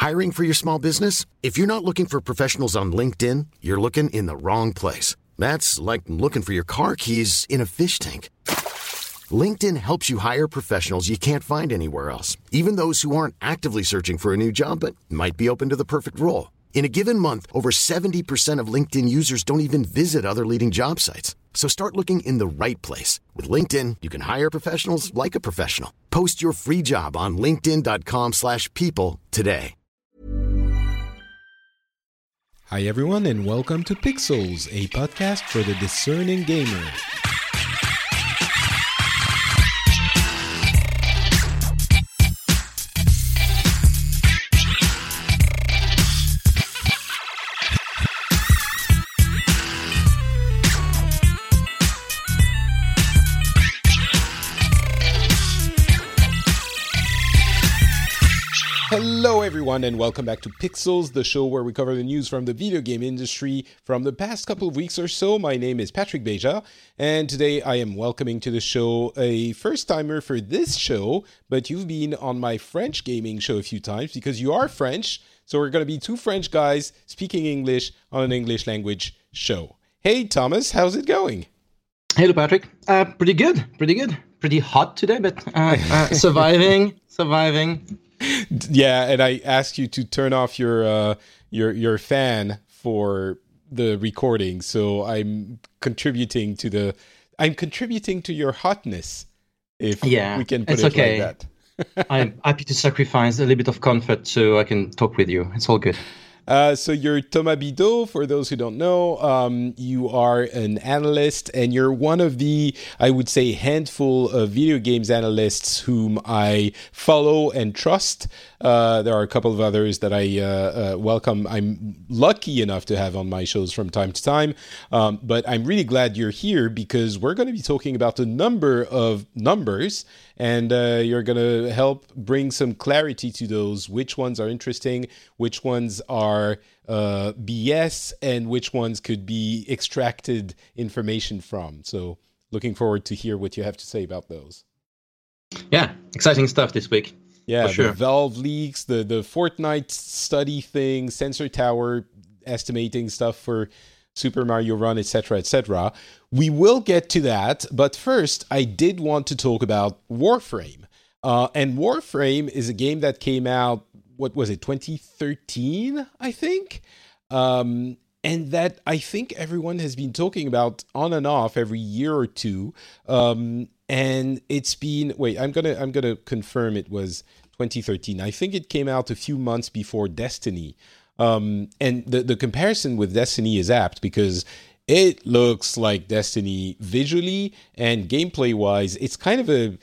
Hiring for your small business? If you're not looking for professionals on LinkedIn, you're looking in the wrong place. That's like looking for your car keys in a fish tank. LinkedIn helps you hire professionals you can't find anywhere else, even those who aren't actively searching for a new job but might be open to the perfect role. In a given month, over 70% of LinkedIn users don't even visit other leading job sites. So start looking in the right place. With LinkedIn, you can hire professionals like a professional. Post your free job on linkedin.com/people today. Hi everyone and welcome to Pixels, a podcast for the discerning gamer. Hello everyone and welcome back to Pixels, the show where we cover the news from the video game industry from the past couple of weeks or so. My name is Patrick Beja, and today I am welcoming to the show a first-timer for this show, but you've been on my French gaming show a few times because you are French, so we're going to be two French guys speaking English on an English language show. Hey Thomas, how's it going? Hello Patrick, pretty good. Pretty hot today, but surviving. Yeah, and I asked you to turn off your fan for the recording, so I'm contributing to your hotness. If we can put it okay. like that. I'm happy to sacrifice a little bit of comfort so I can talk with you. It's all good. So you're Thomas Bidot, for those who don't know. You are an analyst, and you're one of the, I would say, handful of video games analysts whom I follow and trust. There are a couple of others that I welcome. I'm lucky enough to have on my shows from time to time, but I'm really glad you're here because we're going to be talking about a number of numbers, and you're going to help bring some clarity to those, which ones are interesting, which ones are BS, and which ones could be extracted information from. So looking forward to hear what you have to say about those. Yeah, exciting stuff this week. Yeah, for sure. The Valve leaks, the Fortnite study thing, Sensor Tower estimating stuff for Super Mario Run, etc., etc. We will get to that, but first, I did want to talk about Warframe. And Warframe is a game that came out, 2013, I think? And that I think everyone has been talking about on and off every year or two. And it's been, I'm gonna confirm it was 2013. I think it came out a few months before Destiny. And the comparison with Destiny is apt because it looks like Destiny visually and gameplay-wise. It's kind of a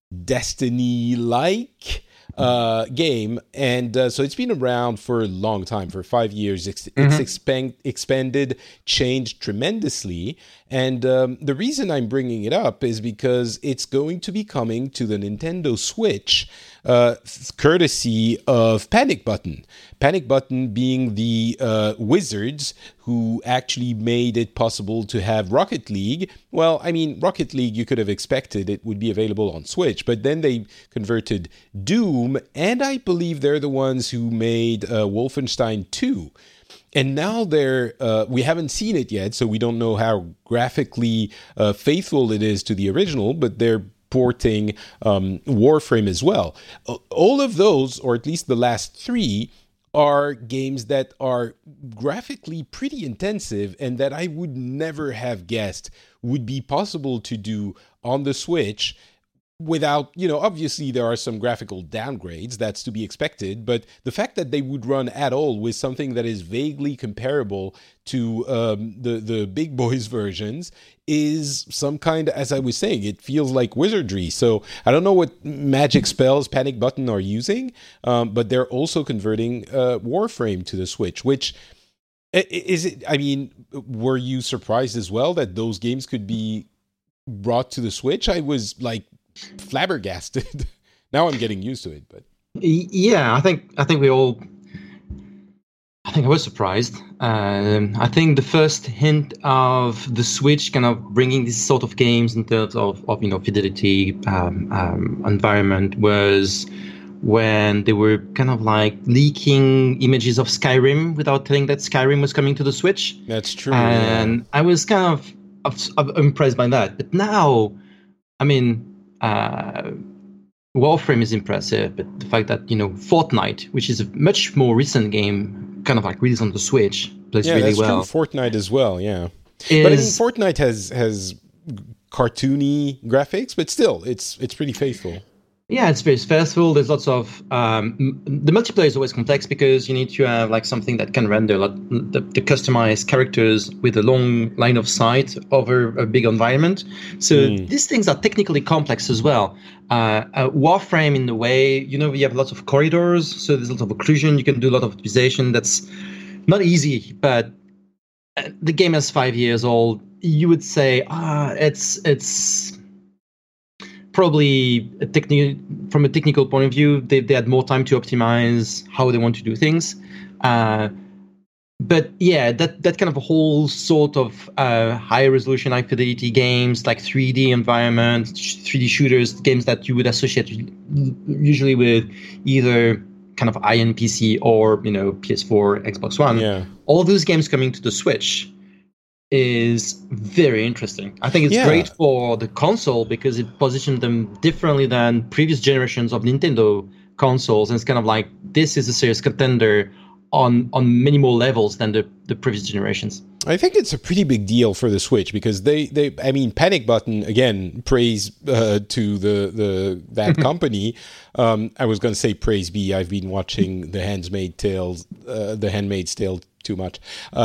Destiny-like game, and so it's been around for a long time, for 5 years. It's expanded, changed tremendously, and the reason I'm bringing it up is because it's going to be coming to the Nintendo Switch, courtesy of Panic Button. Panic Button being the wizards who actually made it possible to have Rocket League. Well, I mean, Rocket League, you could have expected it would be available on Switch, but then they converted Doom, and I believe they're the ones who made Wolfenstein 2. And now we haven't seen it yet, so we don't know how graphically faithful it is to the original, but they're porting Warframe as well. All of those, or at least the last three, are games that are graphically pretty intensive and that I would never have guessed would be possible to do on the Switch without, obviously there are some graphical downgrades, that's to be expected, but the fact that they would run at all with something that is vaguely comparable to the big boys versions is some kind of, as I was saying, it feels like wizardry. So I don't know what magic spells Panic Button are using, but they're also converting Warframe to the Switch, which is it. I mean, were you surprised as well that those games could be brought to the Switch? I was like flabbergasted. Now I'm getting used to it, but yeah, I think we all. I think I was surprised. I think the first hint of the Switch kind of bringing this sort of games in terms of fidelity, environment was when they were kind of like leaking images of Skyrim without telling that Skyrim was coming to the Switch. That's true. And I was kind of impressed by that. But now, I mean, Warframe is impressive, but the fact that, Fortnite, which is a much more recent game, kind of like released on the Switch, plays really well. That's true. Fortnite as well, yeah. But I mean, Fortnite has cartoony graphics, but still, it's pretty faithful. Yeah, it's very faithful. There's lots of the multiplayer is always complex because you need to have like something that can render the customized characters with a long line of sight over a big environment. So these things are technically complex as well. Warframe, in the way, you have lots of corridors, so there's a lot of occlusion. You can do a lot of optimization. That's not easy, but the game is 5 years old. You would say it's probably from a technical point of view, they had more time to optimize how they want to do things. But yeah, that kind of a whole sort of high resolution, high fidelity games, like 3D environments, 3D shooters, games that you would associate usually with either kind of high-end PC or PS4, Xbox One. Yeah. All those games coming to the Switch is very interesting. I think it's great for the console because it positioned them differently than previous generations of Nintendo consoles, and it's kind of like this is a serious contender on many more levels than the previous generations. I think it's a pretty big deal for the Switch because I mean, Panic Button, again, praise to that company. I was going to say praise be. I've been watching The Handmaid's Tale too much.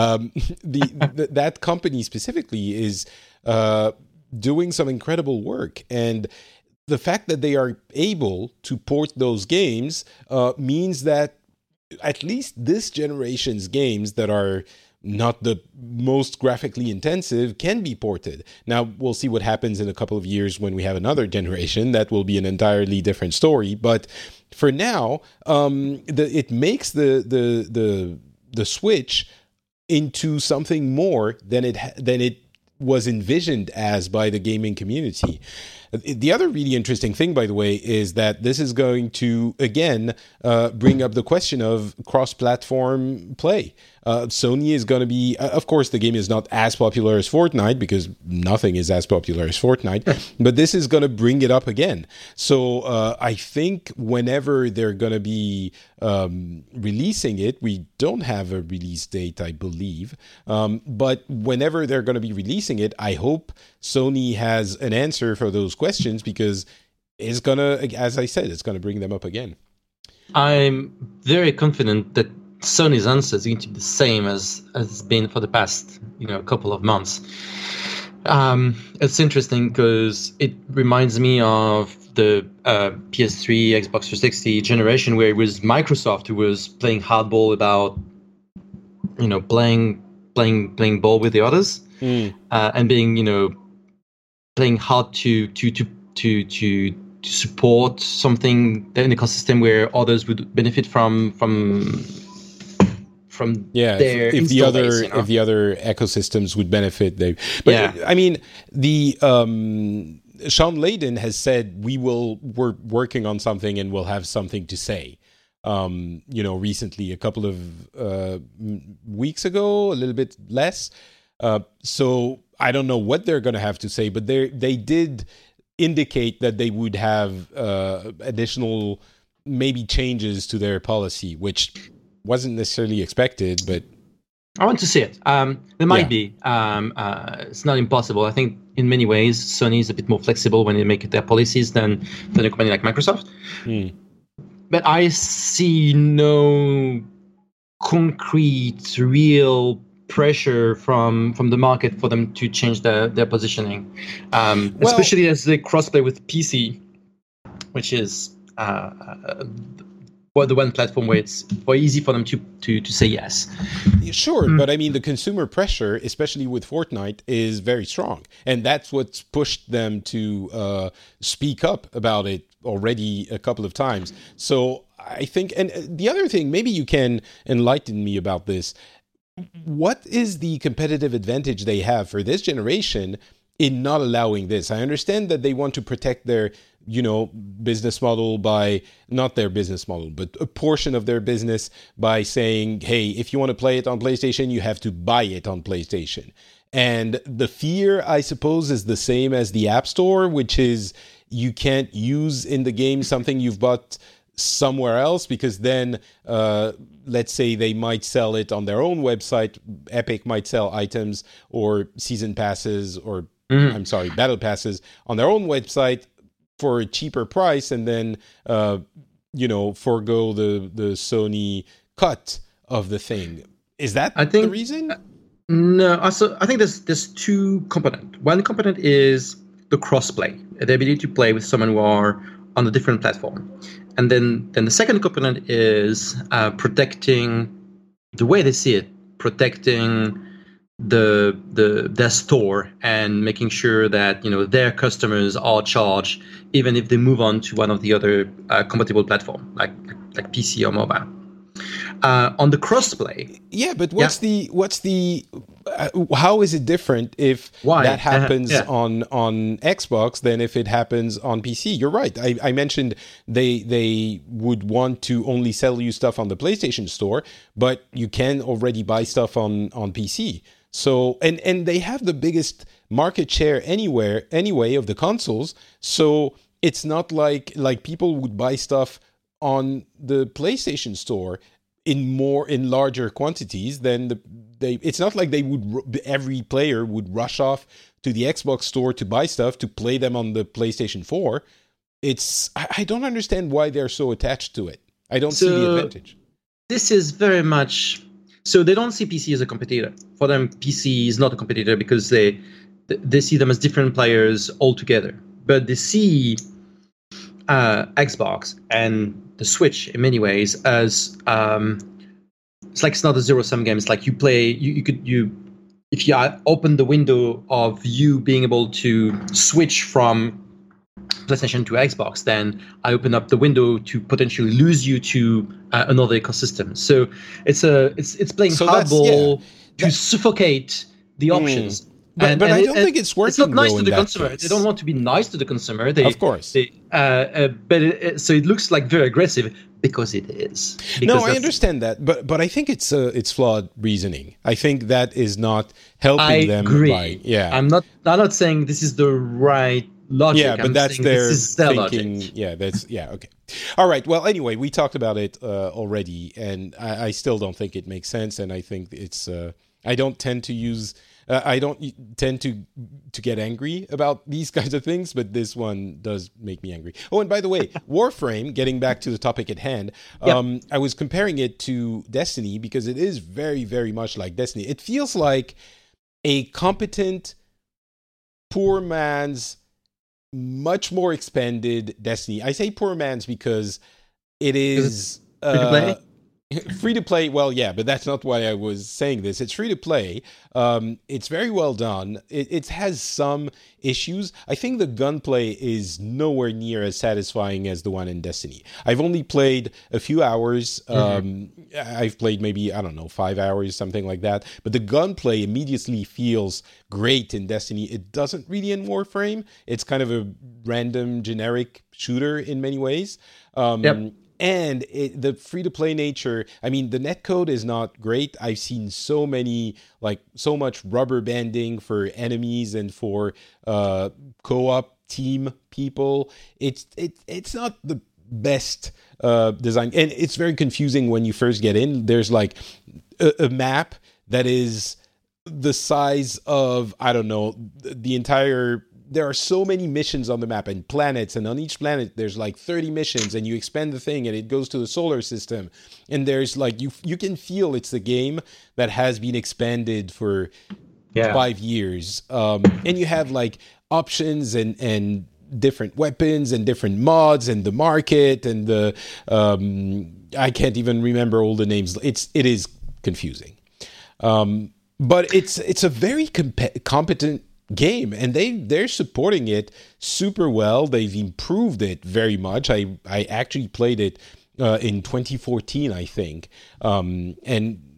That company specifically is doing some incredible work, and the fact that they are able to port those games means that at least this generation's games that are not the most graphically intensive can be ported. Now, we'll see what happens in a couple of years when we have another generation. That will be an entirely different story. But for now, it makes the Switch into something more than it was envisioned as by the gaming community. The other really interesting thing, by the way, is that this is going to, again, bring up the question of cross-platform play. Sony is going to be, of course, the game is not as popular as Fortnite because nothing is as popular as Fortnite, but this is going to bring it up again. So I think whenever they're going to be releasing it, we don't have a release date, I believe, but whenever they're going to be releasing it, I hope Sony has an answer for those questions because it's going to, as I said, it's going to bring them up again. I'm very confident that Sony's answer is going to be the same as it's been for the past, couple of months. It's interesting because it reminds me of the PS3, Xbox 360 generation where it was Microsoft who was playing hardball about, playing ball with the others and being, playing hard to support something in the ecosystem where others would benefit from their if the other ecosystems would benefit. I mean, the Sean Layden has said we're working on something and we'll have something to say. Recently, a couple of weeks ago, a little bit less. So I don't know what they're going to have to say, but they did indicate that they would have additional maybe changes to their policy, which wasn't necessarily expected, but I want to see it. There might be. It's not impossible. I think in many ways, Sony is a bit more flexible when they make their policies than a company like Microsoft. But I see no concrete, real pressure from the market for them to change their positioning, especially as they crossplay with PC, which is the one platform where it's more easy for them to say yes. Sure, but I mean, the consumer pressure, especially with Fortnite, is very strong. And that's what's pushed them to speak up about it already a couple of times. So I think, and the other thing, maybe you can enlighten me about this. What is the competitive advantage they have for this generation in not allowing this? I understand that they want to protect their business model by, not their business model, but a portion of their business by saying, hey, if you want to play it on PlayStation, you have to buy it on PlayStation. And the fear, I suppose, is the same as the App Store, which is you can't use in the game something you've bought somewhere else, because then let's say they might sell it on their own website. Epic might sell items or season passes or battle passes on their own website for a cheaper price, and then forego the Sony cut of the thing. Is that the reason? No, also I think there's two components. One component is the crossplay, the ability to play with someone who are on a different platform. And then the second component is protecting the way they see it, protecting their store and making sure that their customers are charged even if they move on to one of the other compatible platform like PC or mobile. On the crossplay, but what's the how is it different if that happens on Xbox than if it happens on PC? You're right. I mentioned they would want to only sell you stuff on the PlayStation Store, but you can already buy stuff on PC. So and they have the biggest market share anyway of the consoles. So it's not like people would buy stuff on the PlayStation Store in larger quantities than it's not like every player would rush off to the Xbox Store to buy stuff to play them on the PlayStation 4. I don't understand why they're so attached to it. I don't see the advantage. This is very much so they don't see PC as a competitor. For them, PC is not a competitor because they see them as different players altogether. But they see Xbox and the Switch in many ways as it's like it's not a zero-sum game. It's like you play if you open the window of you being able to switch from PlayStation to Xbox, then I open up the window to potentially lose you to another ecosystem. So it's playing hardball to suffocate the options. But I don't think it's working. It's not nice to the consumer. Case. They don't want to be nice to the consumer. Of course. So it looks like very aggressive because it is. No, I understand that, but I think it's flawed reasoning. I think that is not helping them. I agree. I'm not saying this is the right logic. Yeah, but that's their thinking. Logic. Okay. All right. Well, anyway, we talked about it already, and I still don't think it makes sense. And I think it's. I don't tend to get angry about these kinds of things, but this one does make me angry. Oh, and by the way, Warframe, getting back to the topic at hand, I was comparing it to Destiny because it is very, very much like Destiny. It feels like a competent, poor man's, much more expanded Destiny. I say poor man's because it is... free-to-play? Free to play, well, yeah, but that's not why I was saying this. It's free to play. It's very well done. It has some issues. I think the gunplay is nowhere near as satisfying as the one in Destiny. I've only played a few hours. I've played maybe, 5 hours, something like that. But the gunplay immediately feels great in Destiny. It doesn't really in Warframe. It's kind of a random, generic shooter in many ways. And the free-to-play nature, I mean, the netcode is not great. I've seen so much rubber banding for enemies and for co-op team people. It's not the best design. And it's very confusing when you first get in. There's like a map that is the size of, the entire... There are so many missions on the map and planets, and on each planet there's like 30 missions, and you expand the thing and it goes to the solar system, and there's like you can feel it's a game that has been expanded for 5 years, and you have like options and different weapons and different mods and the market and the I can't even remember all the names. It is confusing, but it's a very competent game, and they're supporting it super well. They've improved it very much. I actually played it in 2014, I think, and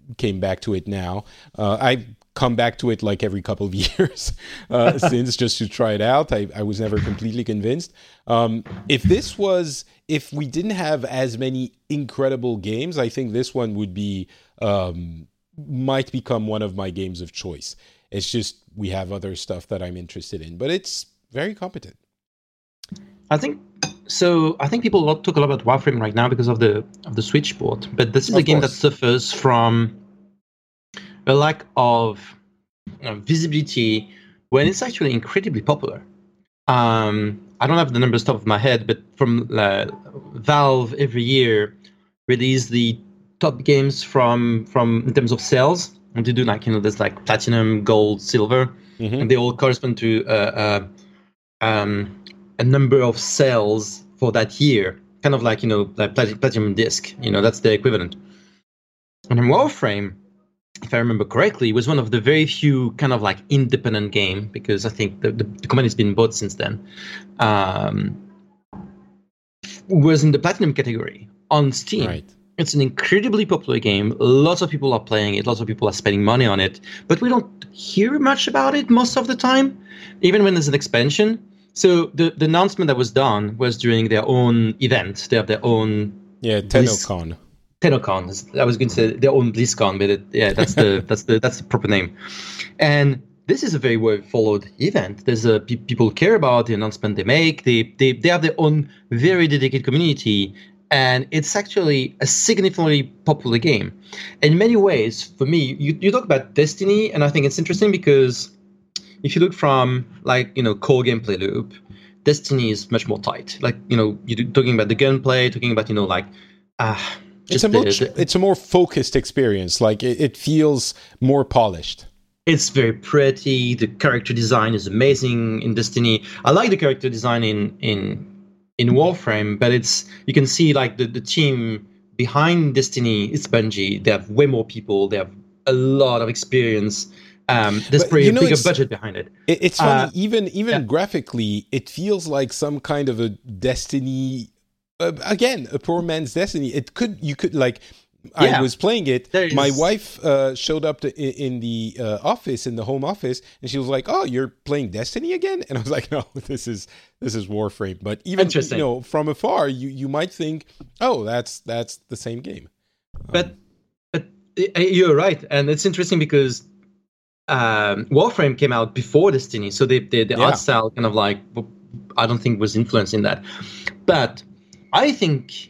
came back to it now. I've come back to it like every couple of years since, just to try it out. I was never completely convinced. If we didn't have as many incredible games, I think this one would be might become one of my games of choice. It's just we have other stuff that I'm interested in, but it's very competent. I think people talk a lot about Warframe right now because of the Switch port, but this is a game that suffers from a lack of visibility when it's actually incredibly popular. I don't have the numbers top of my head, but from Valve every year release the top games from in terms of sales, and they do there's like platinum, gold, silver, and they all correspond to a number of sales for that year, kind of like like platinum disc. That's the equivalent. And Warframe, if I remember correctly, was one of the very few kind of like independent game, because I think the company's been bought since then, was in the platinum category on Steam. Right. It's an incredibly popular game. Lots of people are playing it. Lots of people are spending money on it, but we don't hear much about it most of the time, even when there's an expansion. So the announcement that was done was during their own event. They have their own TennoCon. TennoCon. I was going to say their own BlizzCon, but that's the proper name. And this is a very well followed event. There's people care about the announcement they make. They have their own very dedicated community, and it's actually a significantly popular game. In many ways, for me, you talk about Destiny, and I think it's interesting because if you look from core gameplay loop, Destiny is much more tight. You're talking about the gunplay, talking about it's a more focused experience. It feels more polished. It's very pretty. The character design is amazing in Destiny. I like the character design in Warframe, but you can see the team behind Destiny. It's Bungie. They have way more people. They have a lot of experience. There's probably a bigger budget behind it. It's funny, even graphically, it feels like some kind of a Destiny. Again, a poor man's Destiny. I was playing it. My wife showed up in the office, in the home office, and she was like, "Oh, you're playing Destiny again?" And I was like, "No, this is Warframe." But even from afar, you might think, "Oh, that's the same game." But you're right, and it's interesting because Warframe came out before Destiny, so the art style kind of I don't think was influenced in that. But I think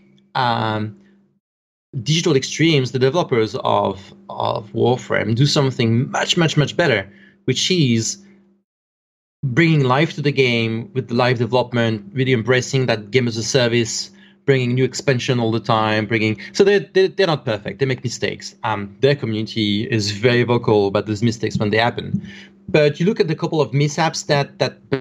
Digital Extremes, the developers of Warframe, do something much, much, much better, which is bringing life to the game with the live development, really embracing that game as a service, bringing new expansion all the time, so they're not perfect. They make mistakes. Their community is very vocal about those mistakes when they happen. But you look at the couple of mishaps that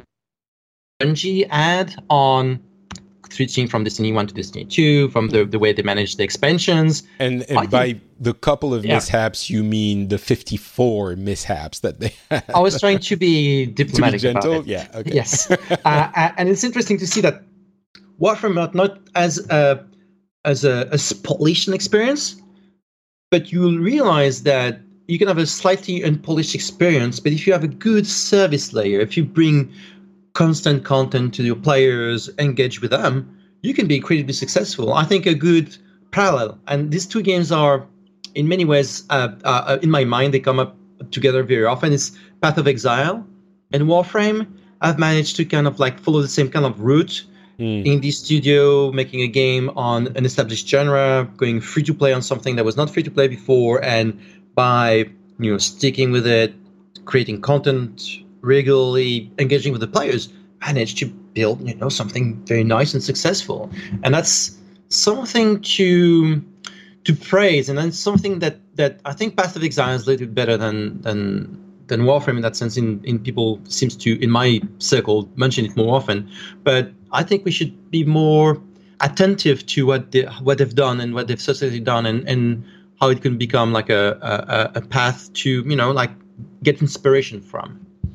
Bungie had on switching from Destiny 1 to Destiny 2, from the way they manage the expansions. And by the couple of mishaps, you mean the 54 mishaps that they had. I was trying to be diplomatic to be gentle? about it. Yeah, okay. Yes. And it's interesting to see that Warframe not as a polished experience, but you'll realize that you can have a slightly unpolished experience, but if you have a good service layer, if you bring constant content to your players, engage with them, you can be incredibly successful. I think a good parallel, and these two games are, in many ways, in my mind, they come up together very often, is Path of Exile and Warframe. I've managed to kind of follow the same kind of route. Indie studio, making a game on an established genre, going free to play on something that was not free to play before, and by sticking with it, creating content regularly, engaging with the players, managed to build something very nice and successful. And that's something to praise, and that's something that I think Path of Exile is a little bit better than Warframe in that sense. In people seems to, in my circle, mention it more often. But I think we should be more attentive to what they've done and what they've successfully done, and how it can become a path to get inspiration from.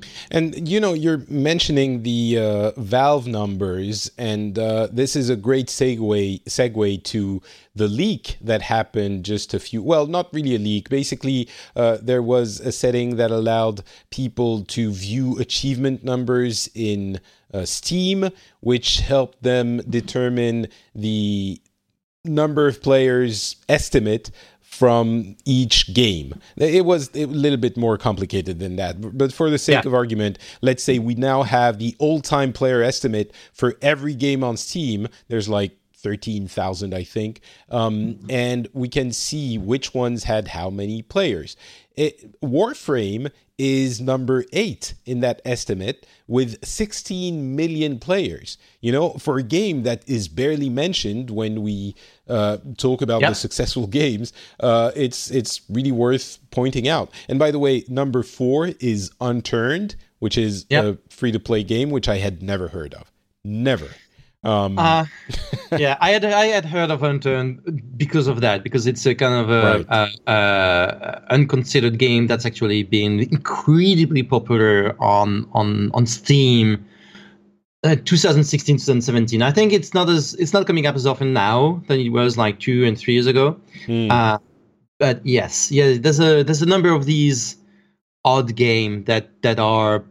And you're mentioning the Valve numbers, and this is a great segue to the leak that happened just not really a leak. Basically, there was a setting that allowed people to view achievement numbers in Steam, which helped them determine the number of players estimate from each game. It was a little bit more complicated than that. But for the sake of argument, let's say we now have the all-time player estimate for every game on Steam. There's like 13,000, I think. And we can see which ones had how many players. Warframe is number 8 in that estimate with 16 million players. For a game that is barely mentioned when we talk about the successful games, it's really worth pointing out. And by the way, number 4 is Unturned, which is a free-to-play game, which I had never heard of. Never. I had heard of Unturned because of that, because it's a kind of unconsidered game that's actually been incredibly popular on Steam. 2016, 2017. I think it's not coming up as often now than it was like 2 and 3 years ago. But yes, there's a number of these odd games that are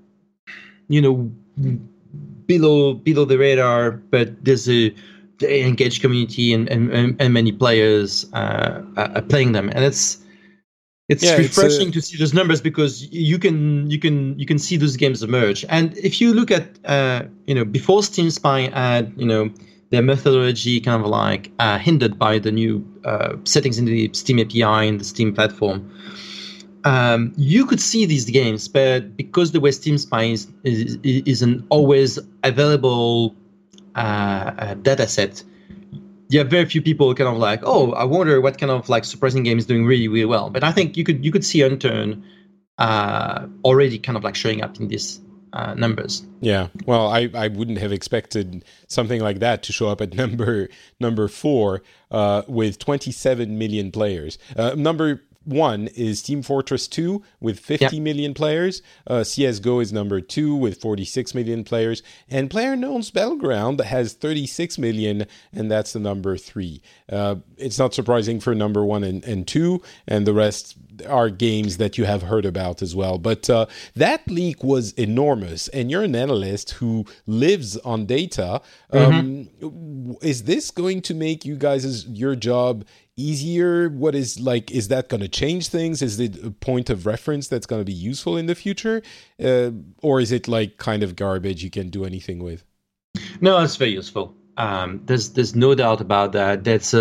below the radar, but there's a very engaged community and many players are playing them, and it's refreshing to see those numbers, because you can see those games emerge. And if you look at before Steam Spy had their methodology kind of like hindered by the new settings in the Steam API and the Steam platform, you could see these games, but because the way Steam Spy is an always available data set, you have very few people kind of like, oh, I wonder what kind of like surprising game is doing really, really well. But I think you could see Unturned already kind of like showing up in these numbers. Yeah, well, I wouldn't have expected something like that to show up at number 4 with 27 million players. Number 1 is Team Fortress 2 with 50 million players. CSGO is number 2 with 46 million players. And PlayerUnknown's Battleground has 36 million, and that's the number 3. It's not surprising for number 1 and 2, and the rest are games that you have heard about as well. But that leak was enormous, and you're an analyst who lives on data. Is this going to make your job easier? Is that going to change things? Is it a point of reference that's going to be useful in the future? Or is it like kind of garbage you can do anything with? No, it's very useful. There's no doubt about that. That's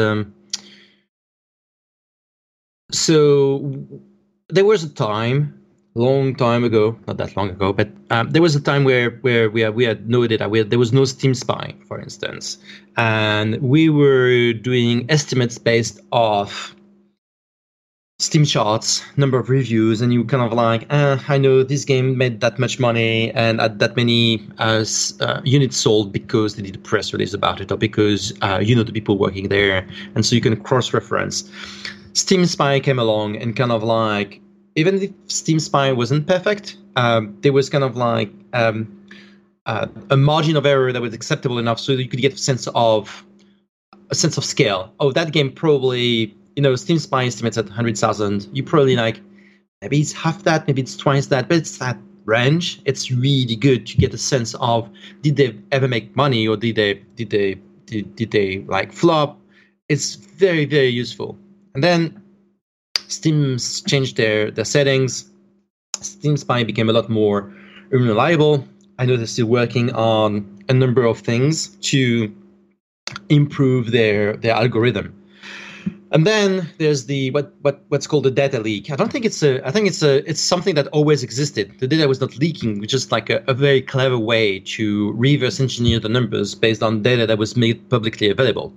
so there was a time, long time ago, not that long ago, but there was a time where we had no data. There was no Steam Spy, for instance, and we were doing estimates based off Steam charts, number of reviews, and you kind of like, I know this game made that much money and at that many units sold because they did a press release about it, or because the people working there, and so you can cross-reference. Steam Spy came along and kind of like, even if Steam Spy wasn't perfect, there was kind of like a margin of error that was acceptable enough so that you could get a sense of scale. Oh, that game probably, Steam Spy estimates at 100,000. You probably like, maybe it's half that, maybe it's twice that, but it's that range. It's really good to get a sense of, did they ever make money, or did they like flop? It's very, very useful. And then Steam's changed their settings. Steam Spy became a lot more reliable. I know they're still working on a number of things to improve their algorithm. And then there's the what's called the data leak. I think it's something that always existed. The data was not leaking, which is like a very clever way to reverse engineer the numbers based on data that was made publicly available.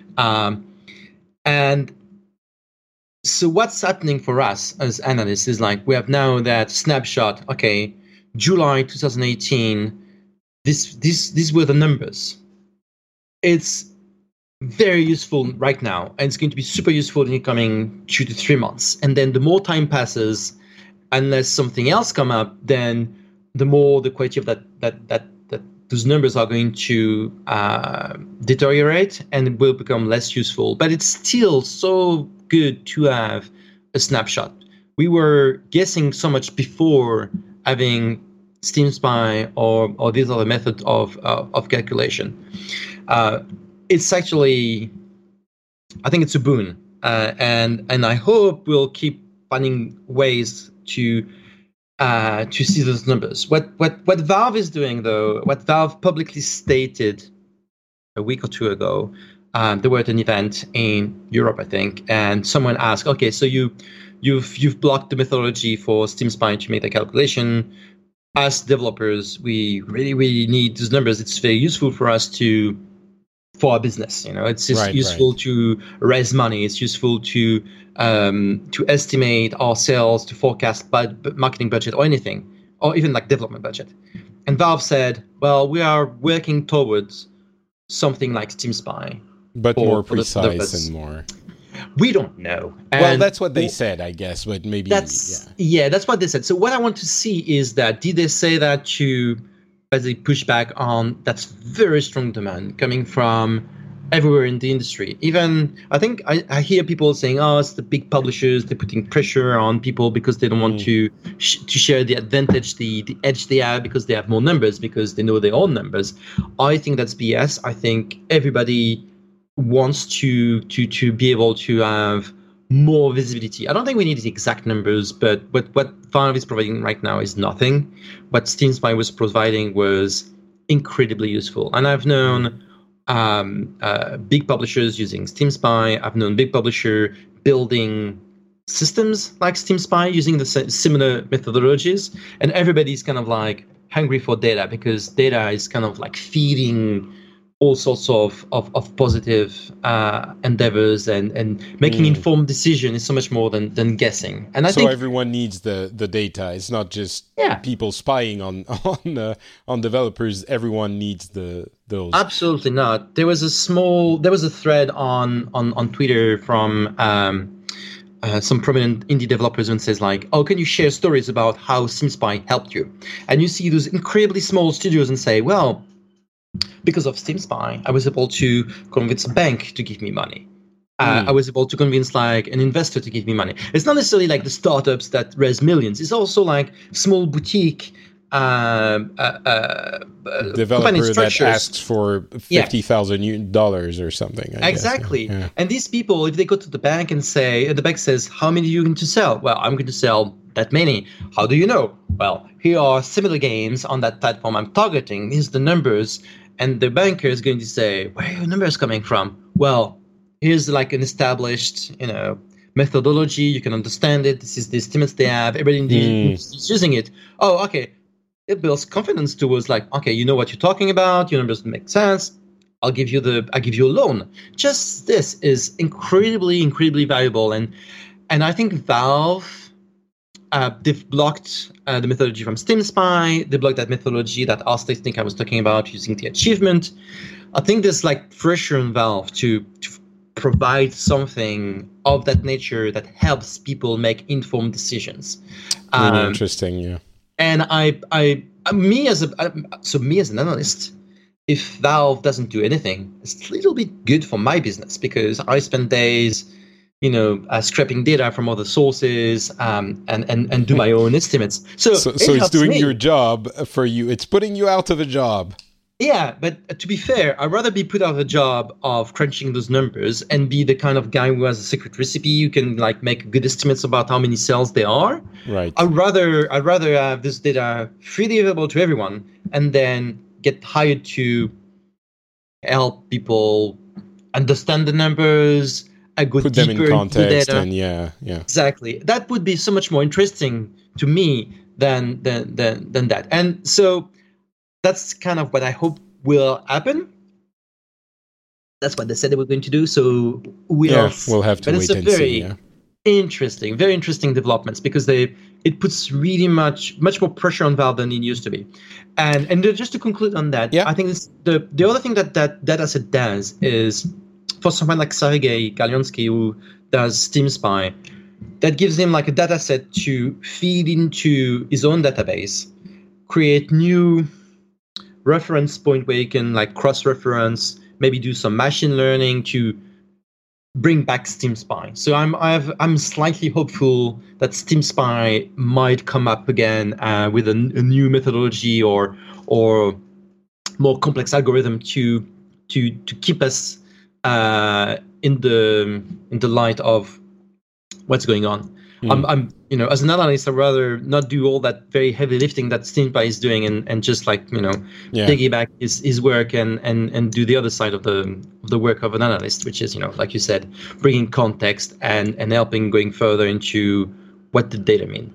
And so what's happening for us as analysts is like, we have now that snapshot. Okay, July 2018. These were the numbers. It's very useful right now, and it's going to be super useful in the coming 2 to 3 months. And then the more time passes, unless something else come up, then the more the quality of that those numbers are going to deteriorate and will become less useful. But it's still so good to have a snapshot. We were guessing so much before having Steam Spy or these other methods of calculation. It's actually, I think it's a boon, and I hope we'll keep finding ways to see those numbers. What Valve is doing, though, what Valve publicly stated a week or two ago, they were at an event in Europe, I think, and someone asked, "Okay, so you've blocked the methodology for Steam Spy to make the calculation. As developers, we really need those numbers. It's very useful for us for our business. It's just useful to raise money. It's useful to estimate our sales, to forecast marketing budget or anything, or even like development budget." And Valve said, "Well, we are working towards something like Steam Spy, but more precise and more." We don't know. Well, that's what they said, I guess, but maybe that's what they said. So what I want to see is that did they say that to basically push back on that's very strong demand coming from everywhere in the industry. Even I think I hear people saying, "Oh, it's the big publishers. They're putting pressure on people because they don't want to share the advantage, the edge they have because they have more numbers because they know their own numbers." I think that's BS. I think everybody wants to be able to have more visibility. I don't think we need the exact numbers, but what Valve is providing right now is nothing. What Steam Spy was providing was incredibly useful. And I've known big publishers using Steam Spy. I've known big publisher building systems like Steam Spy using the similar methodologies. And everybody's kind of like hungry for data because data is kind of like feeding all sorts of positive endeavors and making informed decision is so much more than guessing. And I think everyone needs the data. It's not just people spying on developers. Everyone needs those. Absolutely not. There was a thread on Twitter from some prominent indie developers and says like, "Oh, can you share stories about how Steam Spy helped you?" And you see those incredibly small studios and say, "Well, because of Steam Spy, I was able to convince a bank to give me money. I was able to convince like an investor to give me money." It's not necessarily like the startups that raise millions. It's also like small boutique developer that asks for $50,000 or something. I exactly. guess. Yeah. And these people, if they go to the bank and say, the bank says, "How many are you going to sell?" "Well, I'm going to sell that many." "How do you know?" "Well, here are similar games on that platform I'm targeting. Here's the numbers." And the banker is going to say, "Where are your numbers coming from?" "Well, here's like an established, methodology. You can understand it. This is the estimates they have. Everybody is using it." "Oh, okay." It builds confidence towards like, "Okay, you know what you're talking about. Your numbers make sense. I'll give you a loan." Just this is incredibly valuable. And I think Valve, they've blocked the methodology from Steam Spy. They blocked that methodology that Arstek I was talking about using the achievement. I think there's like pressure on Valve to provide something of that nature that helps people make informed decisions. Really interesting, yeah. And me as an analyst, if Valve doesn't do anything, it's a little bit good for my business because I spend days scraping data from other sources and do my own estimates. So it's doing your job for you. It's putting you out of a job. Yeah, but to be fair, I'd rather be put out of a job of crunching those numbers and be the kind of guy who has a secret recipe who can like make good estimates about how many cells there are. Right. I'd rather have this data freely available to everyone and then get hired to help people understand the numbers, go put deeper them in context, into the data. and yeah. Exactly. That would be so much more interesting to me than that. And so that's kind of what I hope will happen. That's what they said they were going to do. So we'll have to wait and see. Yeah. Very interesting developments because it puts really much more pressure on Valve than it used to be. And just to conclude on that, I think the other thing that dataset does is for someone like Sergey Galyonsky who does Steam Spy, that gives him like a dataset to feed into his own database create new reference point where you can like cross-reference, maybe do some machine learning to bring back Steam Spy. So I'm slightly hopeful that Steam Spy might come up again with a new methodology or more complex algorithm to keep us in the light of what's going on. I'm as an analyst, I'd rather not do all that very heavy lifting that Steam Spy is doing and just like piggyback his work and do the other side of the work of an analyst, which is like you said, bringing context and helping going further into what the data mean.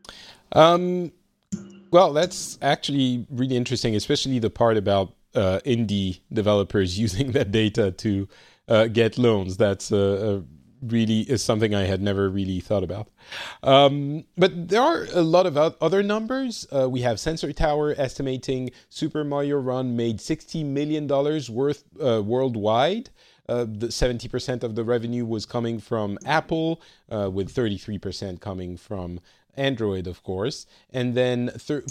Well, that's actually really interesting, especially the part about indie developers using that data to get loans. That's really is something I had never really thought about. But there are a lot of other numbers. We have Sensor Tower estimating Super Mario Run made $60 million worth worldwide. The 70% of the revenue was coming from Apple, with 33% coming from Android, of course, and then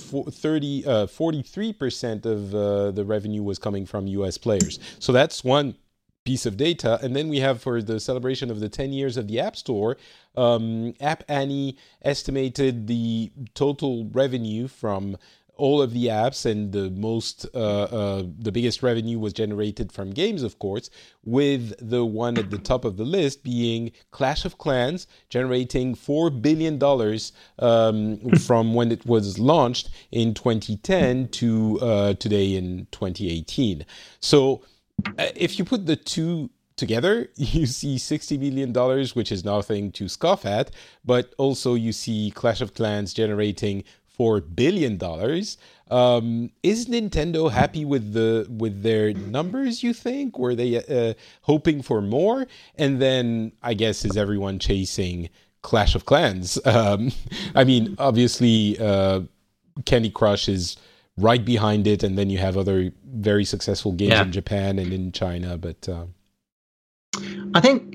43% of the revenue was coming from US players. So that's one piece of data. And then we have, for the celebration of the 10 years of the App Store, App Annie estimated the total revenue from all of the apps, and the biggest revenue was generated from games, of course, with the one at the top of the list being Clash of Clans, generating $4 billion from when it was launched in 2010 to today in 2018. So if you put the two together, you see $60 million, which is nothing to scoff at, but also you see Clash of Clans generating $4 billion. Is Nintendo happy with their numbers, you think? Were they hoping for more? And then, I guess, is everyone chasing Clash of Clans? I mean, obviously, Candy Crush is right behind it, and then you have other very successful games in Japan and in China. But I think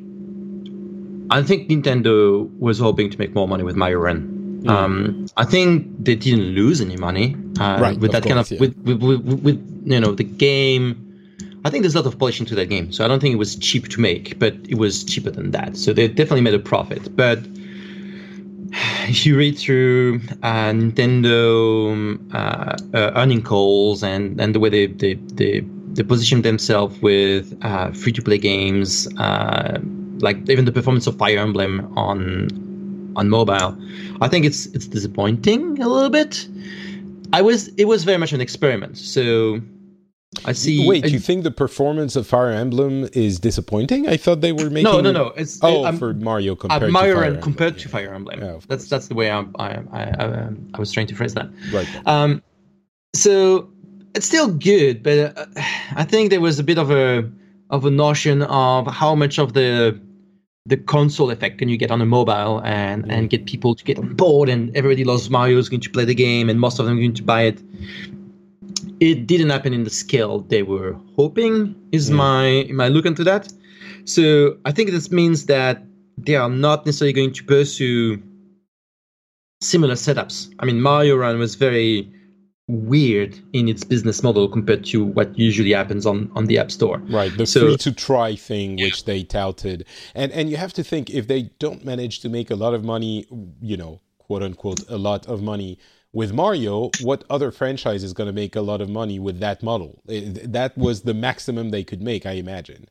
Nintendo was hoping to make more money with Mario Run. I think they didn't lose any money with that kind of with the game. I think there's a lot of polishing to that game, so I don't think it was cheap to make, but it was cheaper than that. So they definitely made a profit. But if you read through Nintendo earning calls and the way they position themselves with free-to-play games, like even the performance of Fire Emblem on mobile, I think it's disappointing a little bit. It was very much an experiment. So I see. Wait, you think the performance of Fire Emblem is disappointing? I thought they were making no. For Mario compared to Mario Fire Run Emblem. compared to Fire Emblem. Yeah, that's the way I was trying to phrase that. Right. So it's still good, but I think there was a bit of a notion of how much of the console effect can you get on a mobile and get people to get on board, and everybody loves Mario is going to play the game and most of them are going to buy it. It didn't happen in the scale they were hoping, is my look into that. So I think this means that they are not necessarily going to pursue similar setups. I mean, Mario Run was very weird in its business model compared to what usually happens on the App Store. Right, the free-to-try thing, which they touted. And you have to think, if they don't manage to make a lot of money, quote-unquote, a lot of money with Mario, what other franchise is going to make a lot of money with that model? That was the maximum they could make, I imagine.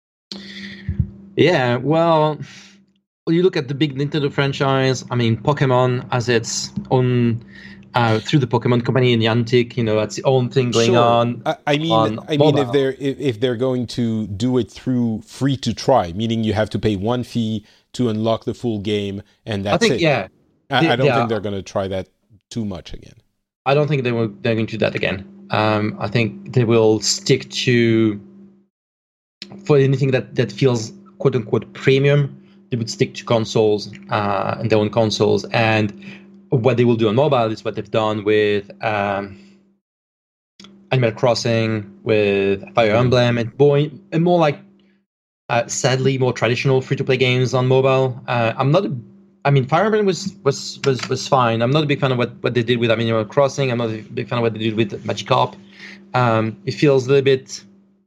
Yeah, well, you look at the big Nintendo franchise. I mean, Pokemon has its own... through the Pokemon Company in Niantic, that's the own thing going on. I mean, if they're going to do it through free to try, meaning you have to pay one fee to unlock the full game, and that's it. Yeah, I don't think they're going to try that too much again. I don't think they're going to do that again. I think they will stick to, for anything that feels quote unquote premium, they would stick to consoles and their own consoles. And what they will do on mobile is what they've done with Animal Crossing, with Fire Emblem, and more like, sadly, more traditional free-to-play games on mobile. I'm not a I mean, Fire Emblem was fine. I'm not a big fan of what they did with Animal Crossing. I'm not a big fan of what they did with Magikarp. It feels a little bit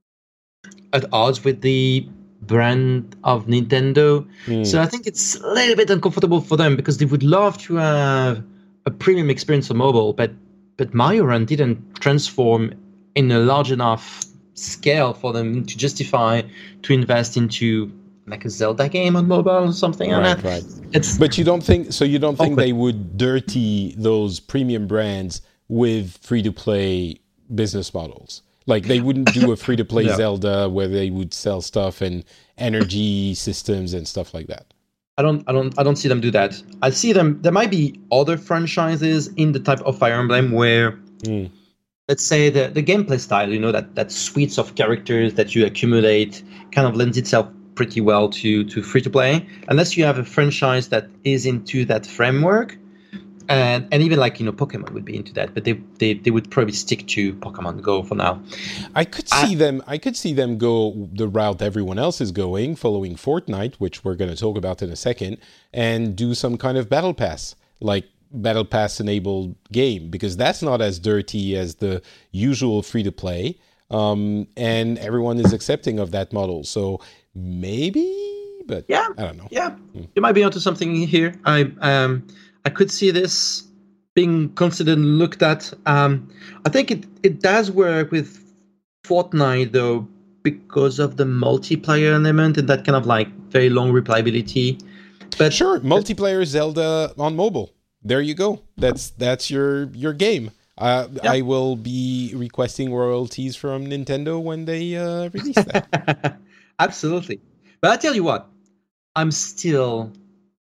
at odds with the brand of Nintendo. So I think it's a little bit uncomfortable for them because they would love to have a premium experience on mobile, but Mario Run didn't transform in a large enough scale for them to justify to invest into like a Zelda game on mobile or something like that. Right. But you don't think they would dirty those premium brands with free-to-play business models? Like they wouldn't do a free-to-play No. Zelda where they would sell stuff and energy systems and stuff like that. I don't see them do that. I see them. There might be other franchises in the type of Fire Emblem where, let's say, the gameplay style, that suites of characters that you accumulate kind of lends itself pretty well to free to play, unless you have a franchise that is into that framework. And even like Pokemon would be into that, but they would probably stick to Pokemon Go for now. I could see them go the route everyone else is going, following Fortnite, which we're going to talk about in a second, and do some kind of battle pass, like battle pass enabled game, because that's not as dirty as the usual free to play, and everyone is accepting of that model. So maybe, but I don't know. Yeah, you might be onto something here. I could see this being considered and looked at. I think it does work with Fortnite, though, because of the multiplayer element and that kind of like very long replayability. But sure, multiplayer Zelda on mobile. There you go. That's your game. I will be requesting royalties from Nintendo when they release that. Absolutely. But I tell you what, I'm still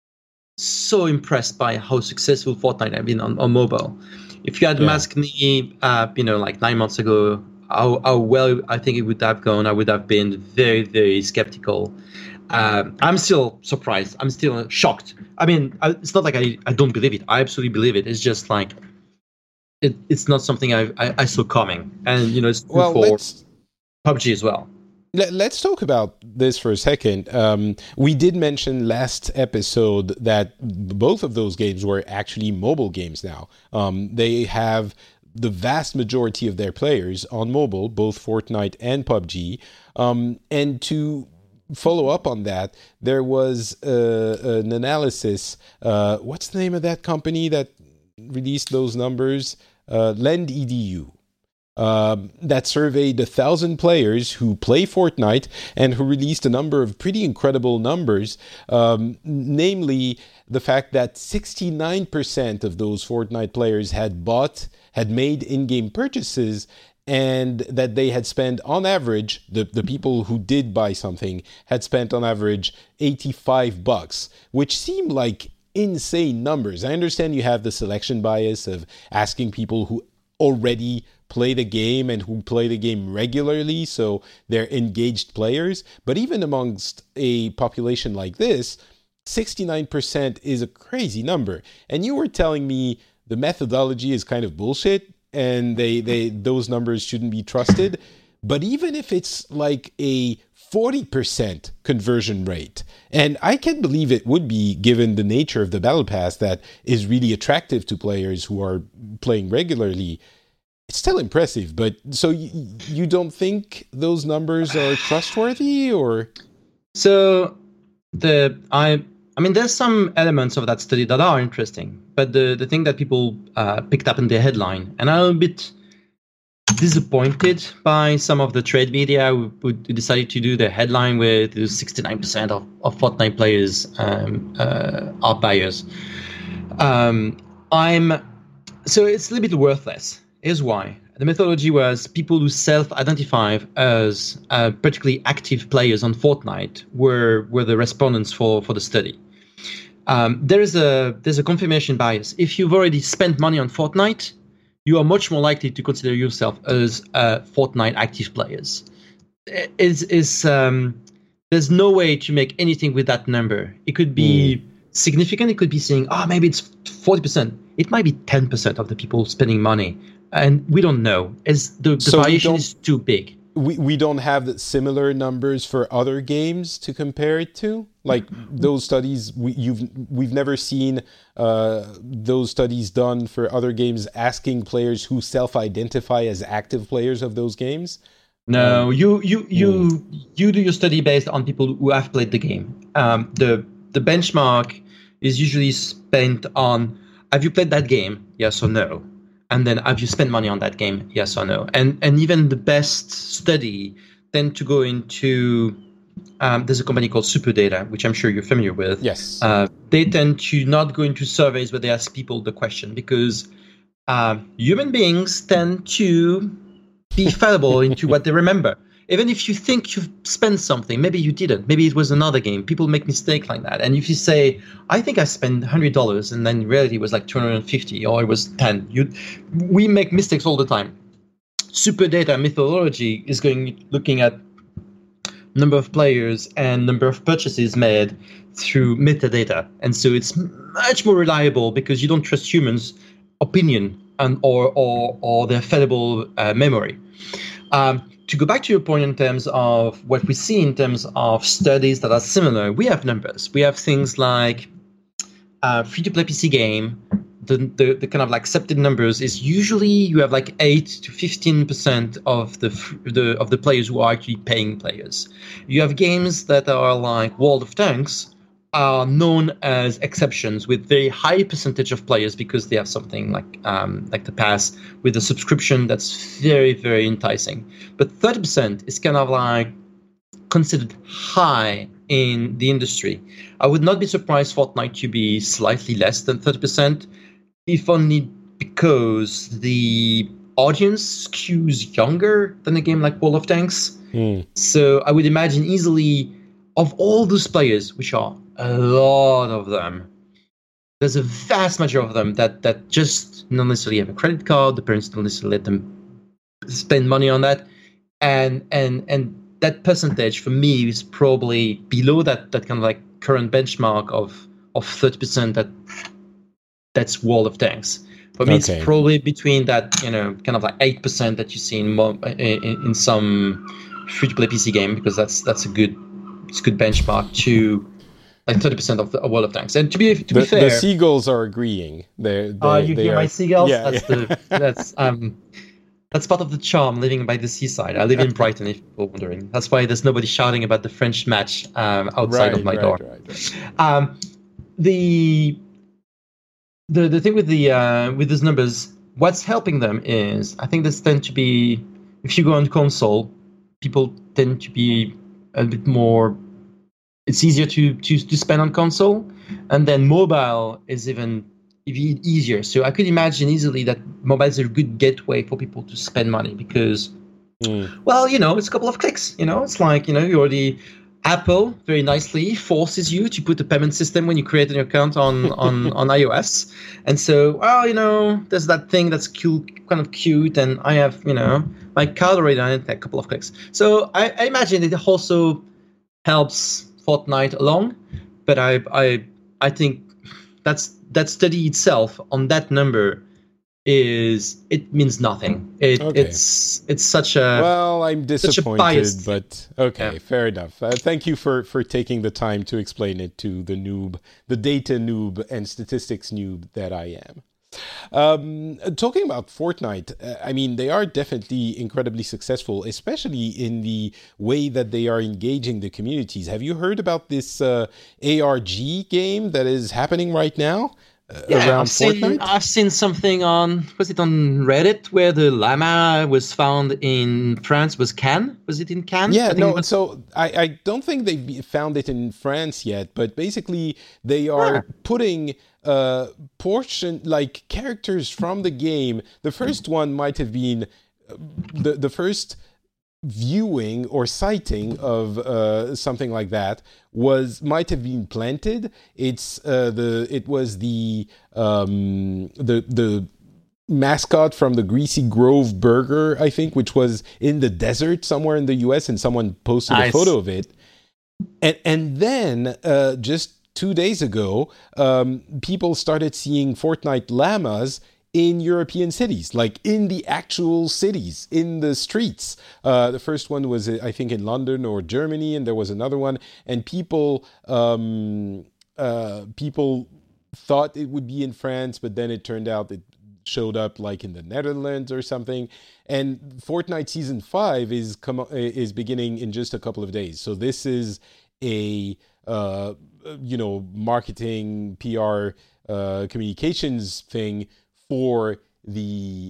so impressed by how successful Fortnite has been on mobile. If you had asked me, like 9 months ago, how well I think it would have gone, I would have been very, very skeptical. I'm still surprised. I'm still shocked. I mean, it's not like I don't believe it. I absolutely believe it. It's just like it's not something I saw coming. And it's true for PUBG as well. Let's talk about this for a second. We did mention last episode that both of those games were actually mobile games now. They have the vast majority of their players on mobile, both Fortnite and PUBG. And to follow up on that, there was an analysis. What's the name of that company that released those numbers? LendEDU. That surveyed 1,000 players who play Fortnite and who released a number of pretty incredible numbers, namely the fact that 69% of those Fortnite players had made in-game purchases, and that they had spent on average, the people who did buy something had spent on average $85, which seemed like insane numbers. I understand you have the selection bias of asking people who already play the game and who play the game regularly, so they're engaged players. But even amongst a population like this, 69% is a crazy number. And you were telling me the methodology is kind of bullshit and those numbers shouldn't be trusted. But even if it's like a 40% conversion rate, and I can believe it would be given the nature of the Battle Pass that is really attractive to players who are playing regularly, it's still impressive. But so you don't think those numbers are trustworthy, or? So I mean, there's some elements of that study that are interesting, but the thing that people picked up in the headline, and I'm a bit disappointed by some of the trade media who decided to do the headline with 69% of Fortnite players are buyers. So it's a little bit worthless. Here's why. The methodology was people who self-identify as particularly active players on Fortnite were the respondents for the study. There's a confirmation bias. If you've already spent money on Fortnite, you are much more likely to consider yourself as Fortnite active players. There's no way to make anything with that number. It could be significant. It could be saying, maybe it's 40%. It might be 10% of the people spending money. And we don't know, as the variation is too big. we don't have the similar numbers for other games to compare it to. Like those studies, we've never seen those studies done for other games asking players who self-identify as active players of those games. No, you do your study based on people who have played the game. The benchmark is usually spent on, have you played that game? Yes or no? And then have you spent money on that game? Yes or no? And even the best study tend to go into, there's a company called SuperData, which I'm sure you're familiar with. Yes. They tend to not go into surveys where they ask people the question, because human beings tend to be fallible into what they remember. Even if you think you've spent something, maybe you didn't. Maybe it was another game. People make mistakes like that. And if you say, I think I spent $100, and then in reality it was like $250 or it was $10, we make mistakes all the time. SuperData methodology is looking at number of players and number of purchases made through metadata. And so it's much more reliable because you don't trust humans' opinion or their fallible memory. To go back to your point in terms of what we see in terms of studies that are similar, we have numbers. We have things like free-to-play PC game. The kind of like accepted numbers is usually you have like 8 to 15% of the players who are actually paying players. You have games that are like World of Tanks are known as exceptions with very high percentage of players because they have something like the pass with a subscription that's very, very enticing. But 30% is kind of like considered high in the industry. I would not be surprised Fortnite to be slightly less than 30%, if only because the audience skews younger than a game like World of Tanks. So I would imagine easily of all those players, which are a lot of them, there's a vast majority of them that just not necessarily have a credit card. The parents don't necessarily let them spend money on that, and that percentage for me is probably below that kind of like current benchmark of 30%. That's World of Tanks. For me, It's probably between that, kind of like 8% that you see in some free-to-play PC game, because that's a good benchmark to like 30% of the World of Tanks. And to be fair, the seagulls are agreeing. You hear my seagulls? Yeah, that's part of the charm living by the seaside. I live in Brighton, if you're wondering. That's why there's nobody shouting about the French match outside of my door. Right. The thing with these numbers, what's helping them is, I think this tend to be, if you go on console, people tend to be a bit more, it's easier to spend on console, and then mobile is even easier. So I could imagine easily that mobile is a good gateway for people to spend money because, well, it's a couple of clicks. It's like, you already, Apple very nicely forces you to put a payment system when you create an account on iOS. And so, well, there's that thing that's kind of cute, and I have, my card already on it, a couple of clicks. So I imagine it also helps Fortnite along, but I think that study itself on that number it means nothing. It's such a, well, I'm disappointed, but okay, Yeah. Fair enough. Thank you for taking the time to explain it to the noob, the data noob and statistics noob that I am. Talking about Fortnite, I mean, they are definitely incredibly successful, especially in the way that they are engaging the communities. Have you heard about this ARG game that is happening right now? Around Fortnite? I've seen something was it on Reddit where the llama was found in France? Was it in Cannes? Yeah, so I don't think they found it in France yet, but basically they are putting characters from the game. The first one might have been the first viewing or sighting of something like that might have been planted. It was the mascot from the Greasy Grove Burger, I think, which was in the desert somewhere in the US, and someone posted a photo of it. And then just 2 days ago, people started seeing Fortnite llamas in European cities, like in the actual cities, in the streets. The first one was, I think, in London or Germany, and there was another one. And people thought it would be in France, but then it turned out it showed up like in the Netherlands or something. And Fortnite Season 5 is beginning in just a couple of days. So this is a marketing, PR, communications thing for the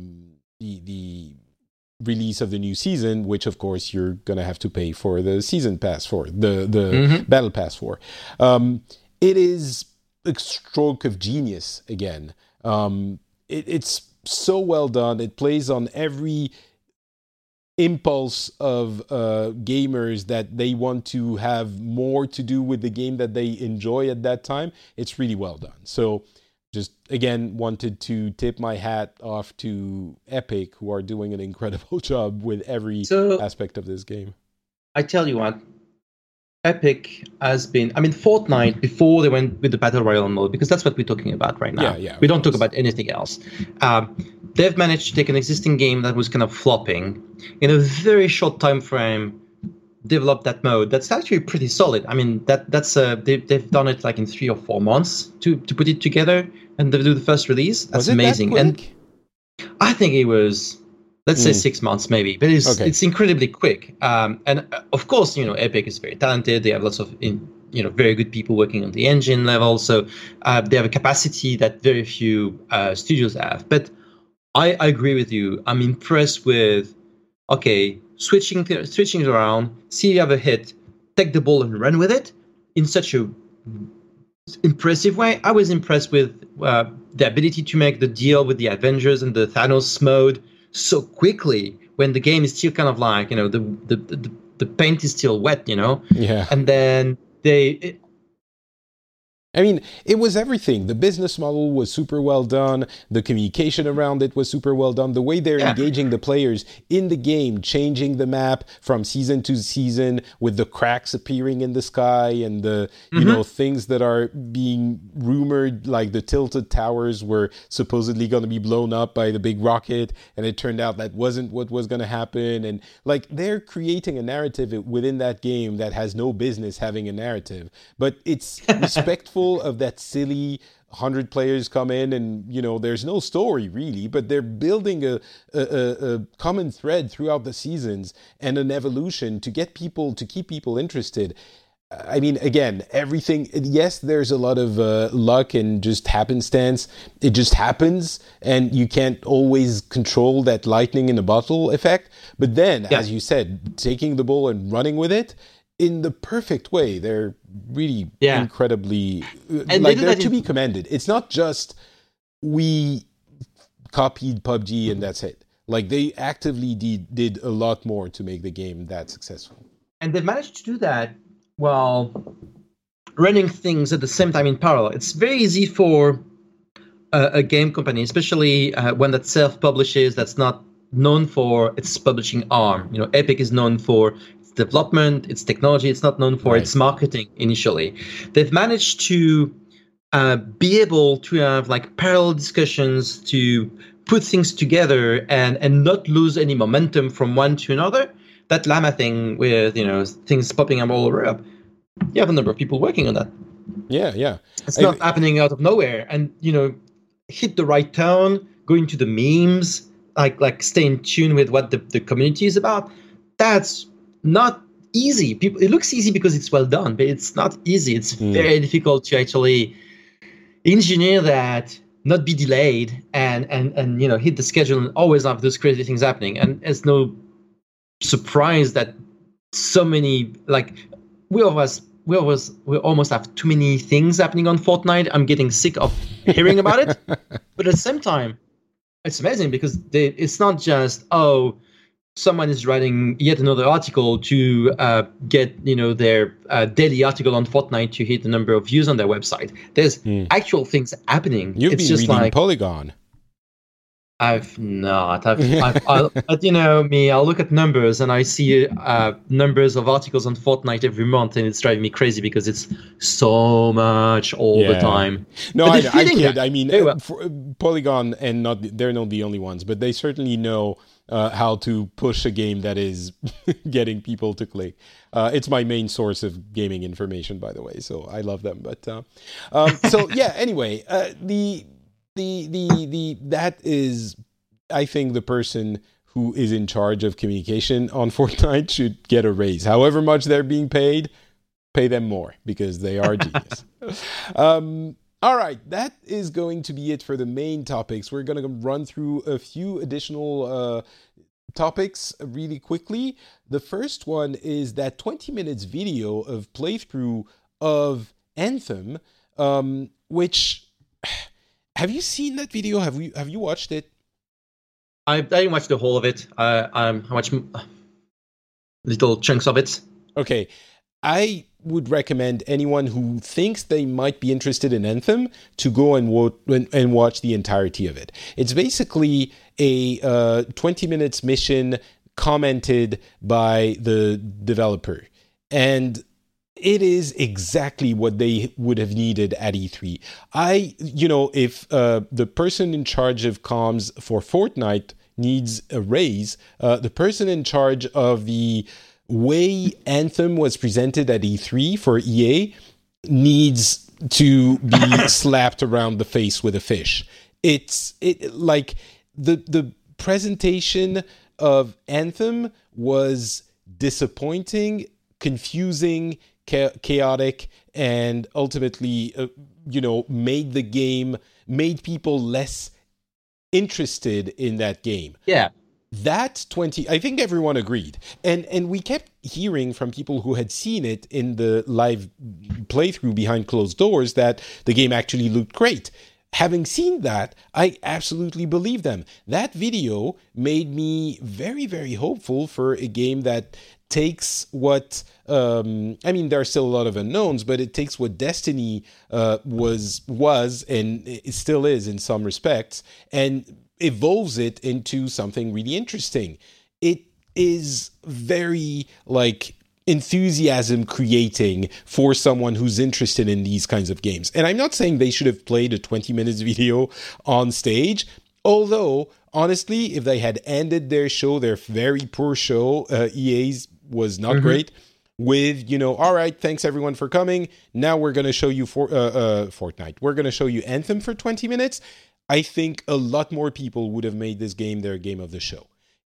release of the new season, which of course you're gonna have to pay for the season pass for, the battle pass for. It is a stroke of genius again. It's so well done. It plays on every impulse of gamers that they want to have more to do with the game that they enjoy at that time. It's really well done. So just, again, wanted to tip my hat off to Epic, who are doing an incredible job with every aspect of this game. I tell you what, Epic has been... I mean, Fortnite, before they went with the Battle Royale mode, because that's what we're talking about right now. Yeah, we don't talk about anything else. They've managed to take an existing game that was kind of flopping, in a very short time frame, develop that mode that's actually pretty solid. I mean, they've done it like in 3 or 4 months to put it together and to do the first release. That's amazing. And I think it was, let's say 6 months maybe, but it's incredibly quick. And of course, Epic is very talented. They have lots of very good people working on the engine level. So they have a capacity that very few studios have. But I agree with you. I'm impressed with, switching around, see you have a hit, take the ball and run with it in such a impressive way. I was impressed with the ability to make the deal with the Avengers and the Thanos mode so quickly when the game is still kind of like, the paint is still wet, Yeah. And then it was everything. The business model was super well done. The communication around it was super well done. The way they're engaging the players in the game, changing the map from season to season with the cracks appearing in the sky and the, things that are being rumored, like the tilted towers were supposedly going to be blown up by the big rocket. And it turned out that wasn't what was going to happen. And like they're creating a narrative within that game that has no business having a narrative, but it's respectful of that silly 100 players come in and there's no story really, but they're building a common thread throughout the seasons and an evolution to keep people interested. I mean, again, everything, yes, there's a lot of luck and just happenstance. It just happens and you can't always control that lightning in a bottle effect, but then as you said, taking the ball and running with it in the perfect way. They're really incredibly, and they're to be commended. It's not just we copied PUBG and that's it. Like they actively did a lot more to make the game that successful. And they've managed to do that while running things at the same time in parallel. It's very easy for a game company, especially one that self-publishes, that's not known for its publishing arm. Epic is known for development, its technology. It's not known for its marketing initially. They've managed to be able to have like parallel discussions to put things together and not lose any momentum from one to another. That Llama thing with things popping up all over Europe, you have a number of people working on that. Yeah. It's not happening out of nowhere, and hit the right tone, go into the memes, like stay in tune with what the community is about. That's not easy. It looks easy because it's well done, but it's not easy. It's very difficult to actually engineer that, not be delayed, and hit the schedule and always have those crazy things happening. And it's no surprise that so many, like we almost have too many things happening on Fortnite. I'm getting sick of hearing about it, but at the same time, it's amazing because it's not just someone is writing yet another article to get their daily article on Fortnite to hit the number of views on their website. There's actual things happening. You'll be reading Polygon. I've not. But you know me, I'll look at numbers and I see numbers of articles on Fortnite every month, and it's driving me crazy because it's so much all the time. No, I kid. I mean, Polygon and they're not the only ones, but they certainly know how to push a game that is getting people to click. It's my main source of gaming information, by the way, so I love them. But so yeah. Anyway, that is, I think, the person who is in charge of communication on Fortnite should get a raise. However much they're being paid, pay them more because they are genius. All right, that is going to be it for the main topics. We're going to run through a few additional topics really quickly. The first one is that 20 minutes video of playthrough of Anthem, which... Have you seen that video? Have you watched it? I didn't watch the whole of it. I watched little chunks of it. Okay. I would recommend anyone who thinks they might be interested in Anthem to go and watch the entirety of it. It's basically a 20 minutes mission commented by the developer. And it is exactly what they would have needed at E3. If the person in charge of comms for Fortnite needs a raise, the person in charge of the way Anthem was presented at E3 for EA needs to be slapped around the face with a fish. Like the presentation of Anthem was disappointing, confusing, chaotic, and ultimately, made people less interested in that game. Yeah. I think everyone agreed. And we kept hearing from people who had seen it in the live playthrough behind closed doors that the game actually looked great. Having seen that, I absolutely believe them. That video made me very, very hopeful for a game that takes what there are still a lot of unknowns, but it takes what Destiny was and it still is in some respects, and evolves it into something really interesting. It is very enthusiasm creating for someone who's interested in these kinds of games. And I'm not saying they should have played a 20 minutes video on stage, although honestly, if they had ended their very poor show, EA's was not great, with, all right, thanks everyone for coming. Now we're going to show you Fortnite. We're going to show you Anthem for 20 minutes. I think a lot more people would have made this game their game of the show.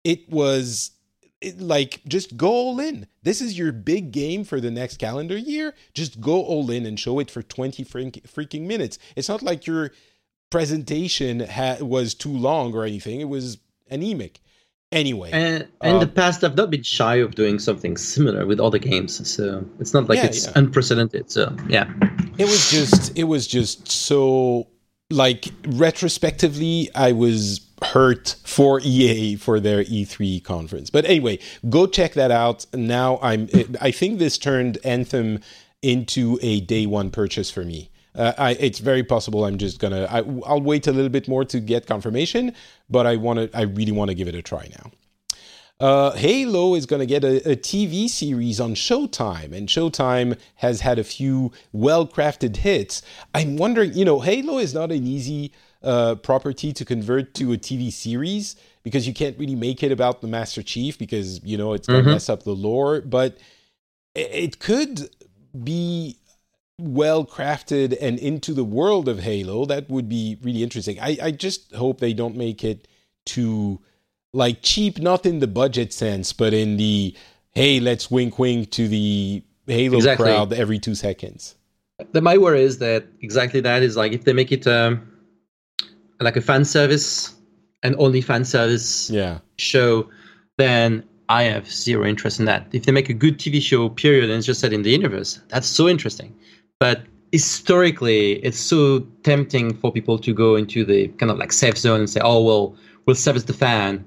Just go all in. This is your big game for the next calendar year. Just go all in and show it for 20 freaking minutes. It's not like your presentation was too long or anything. It was anemic. Anyway. And in the past, I've not been shy of doing something similar with other games. So it's not like it's unprecedented. So, yeah. It was just so, retrospectively, I was hurt for EA for their E3 conference. But anyway, go check that out. Now I think this turned Anthem into a day one purchase for me. It's very possible I'm just I'll wait a little bit more to get confirmation, but I really want to give it a try now. Halo is going to get a TV series on Showtime, and Showtime has had a few well-crafted hits. I'm wondering, Halo is not an easy property to convert to a TV series because you can't really make it about the Master Chief because, it's going to mess up the lore, but it could be well crafted and into the world of Halo. That would be really interesting. I just hope they don't make it too cheap, not in the budget sense, but in the hey, let's wink to the Halo crowd every 2 seconds. My worry is that if they make it like a fan service and only fan service show, then I have zero interest in that. If they make a good TV show, period, and it's just set in the universe, that's so interesting. But historically, it's so tempting for people to go into the kind of safe zone and say, oh, well, we'll service the fan.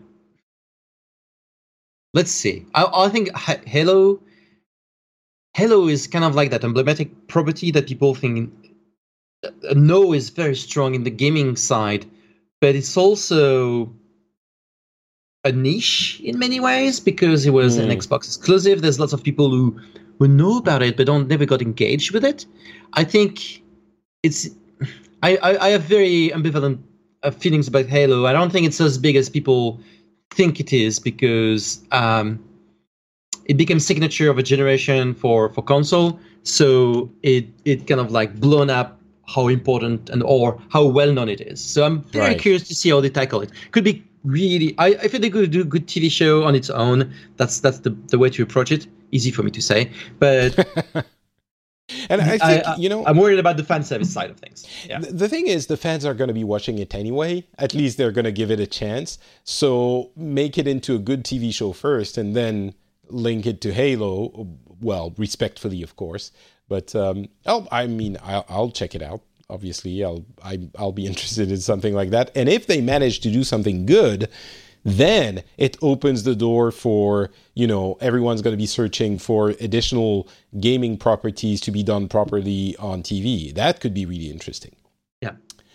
Let's see. I think Halo is kind of like that emblematic property that people think know is very strong in the gaming side, but it's also a niche in many ways because it was an Xbox exclusive. There's lots of people who know about it but never got engaged with it. I think it's. I have very ambivalent feelings about Halo. I don't think it's as big as people think it is because it became signature of a generation for console. So it kind of like blown up how important or how well known it is. So I'm very curious to see how they tackle it. Could be really. I think they could do a good TV show on its own. That's the way to approach it. Easy for me to say, but. And I think, I'm worried about the fan service side of things. Yeah. The thing is, the fans are going to be watching it anyway. At least they're going to give it a chance. So make it into a good TV show first and then link it to Halo. Well, respectfully, of course. But I'll check it out. Obviously, I'll be interested in something like that. And if they manage to do something good, then it opens the door for, everyone's going to be searching for additional gaming properties to be done properly on TV. That could be really interesting. Yeah.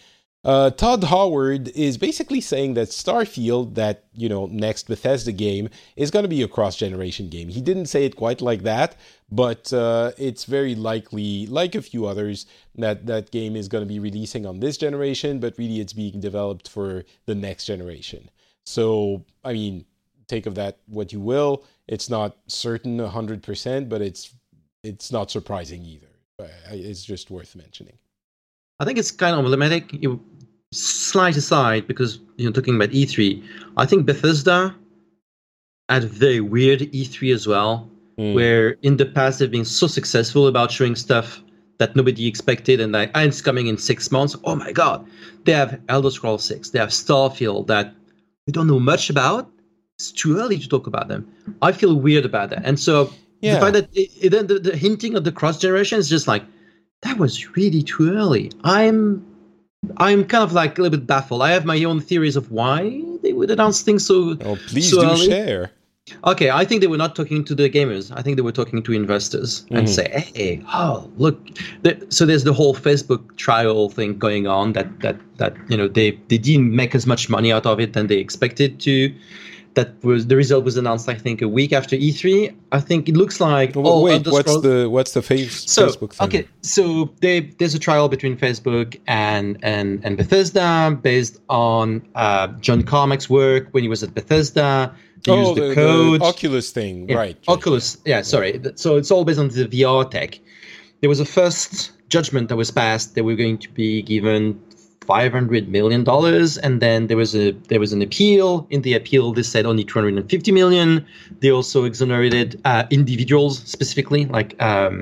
Todd Howard is basically saying that Starfield, that, next Bethesda game, is going to be a cross-generation game. He didn't say it quite like that, but it's very likely, like a few others, that game is going to be releasing on this generation, but really it's being developed for the next generation. So, take of that what you will. It's not certain 100%, but it's not surprising either. It's just worth mentioning. I think it's kind of emblematic. Slight aside, because talking about E3, I think Bethesda had a very weird E3 as well, where in the past they've been so successful about showing stuff that nobody expected, and it's coming in 6 months. Oh my God! They have Elder Scrolls 6, they have Starfield that we don't know much about. It's too early to talk about them. I feel weird about that. And so the fact that the hinting of the cross-generation is just like, that was really too early. I'm kind of like a little bit baffled. I have my own theories of why they would announce things so please so do early. Share. Okay, I think they were not talking to the gamers. I think they were talking to investors and say, hey, look. So there's the whole Facebook trial thing going on that they didn't make as much money out of it than they expected to. The result was announced, I think, a week after E3. I think it looks like. What's the Facebook thing? Okay, so there's a trial between Facebook and Bethesda based on John Carmack's work when he was at Bethesda. Use the code. The Oculus thing, right. Oculus, sorry. So it's all based on the VR tech. There was a first judgment that was passed. They were going to be given $500 million, and then there was an appeal. In the appeal, they said only $250 million. They also exonerated individuals specifically, like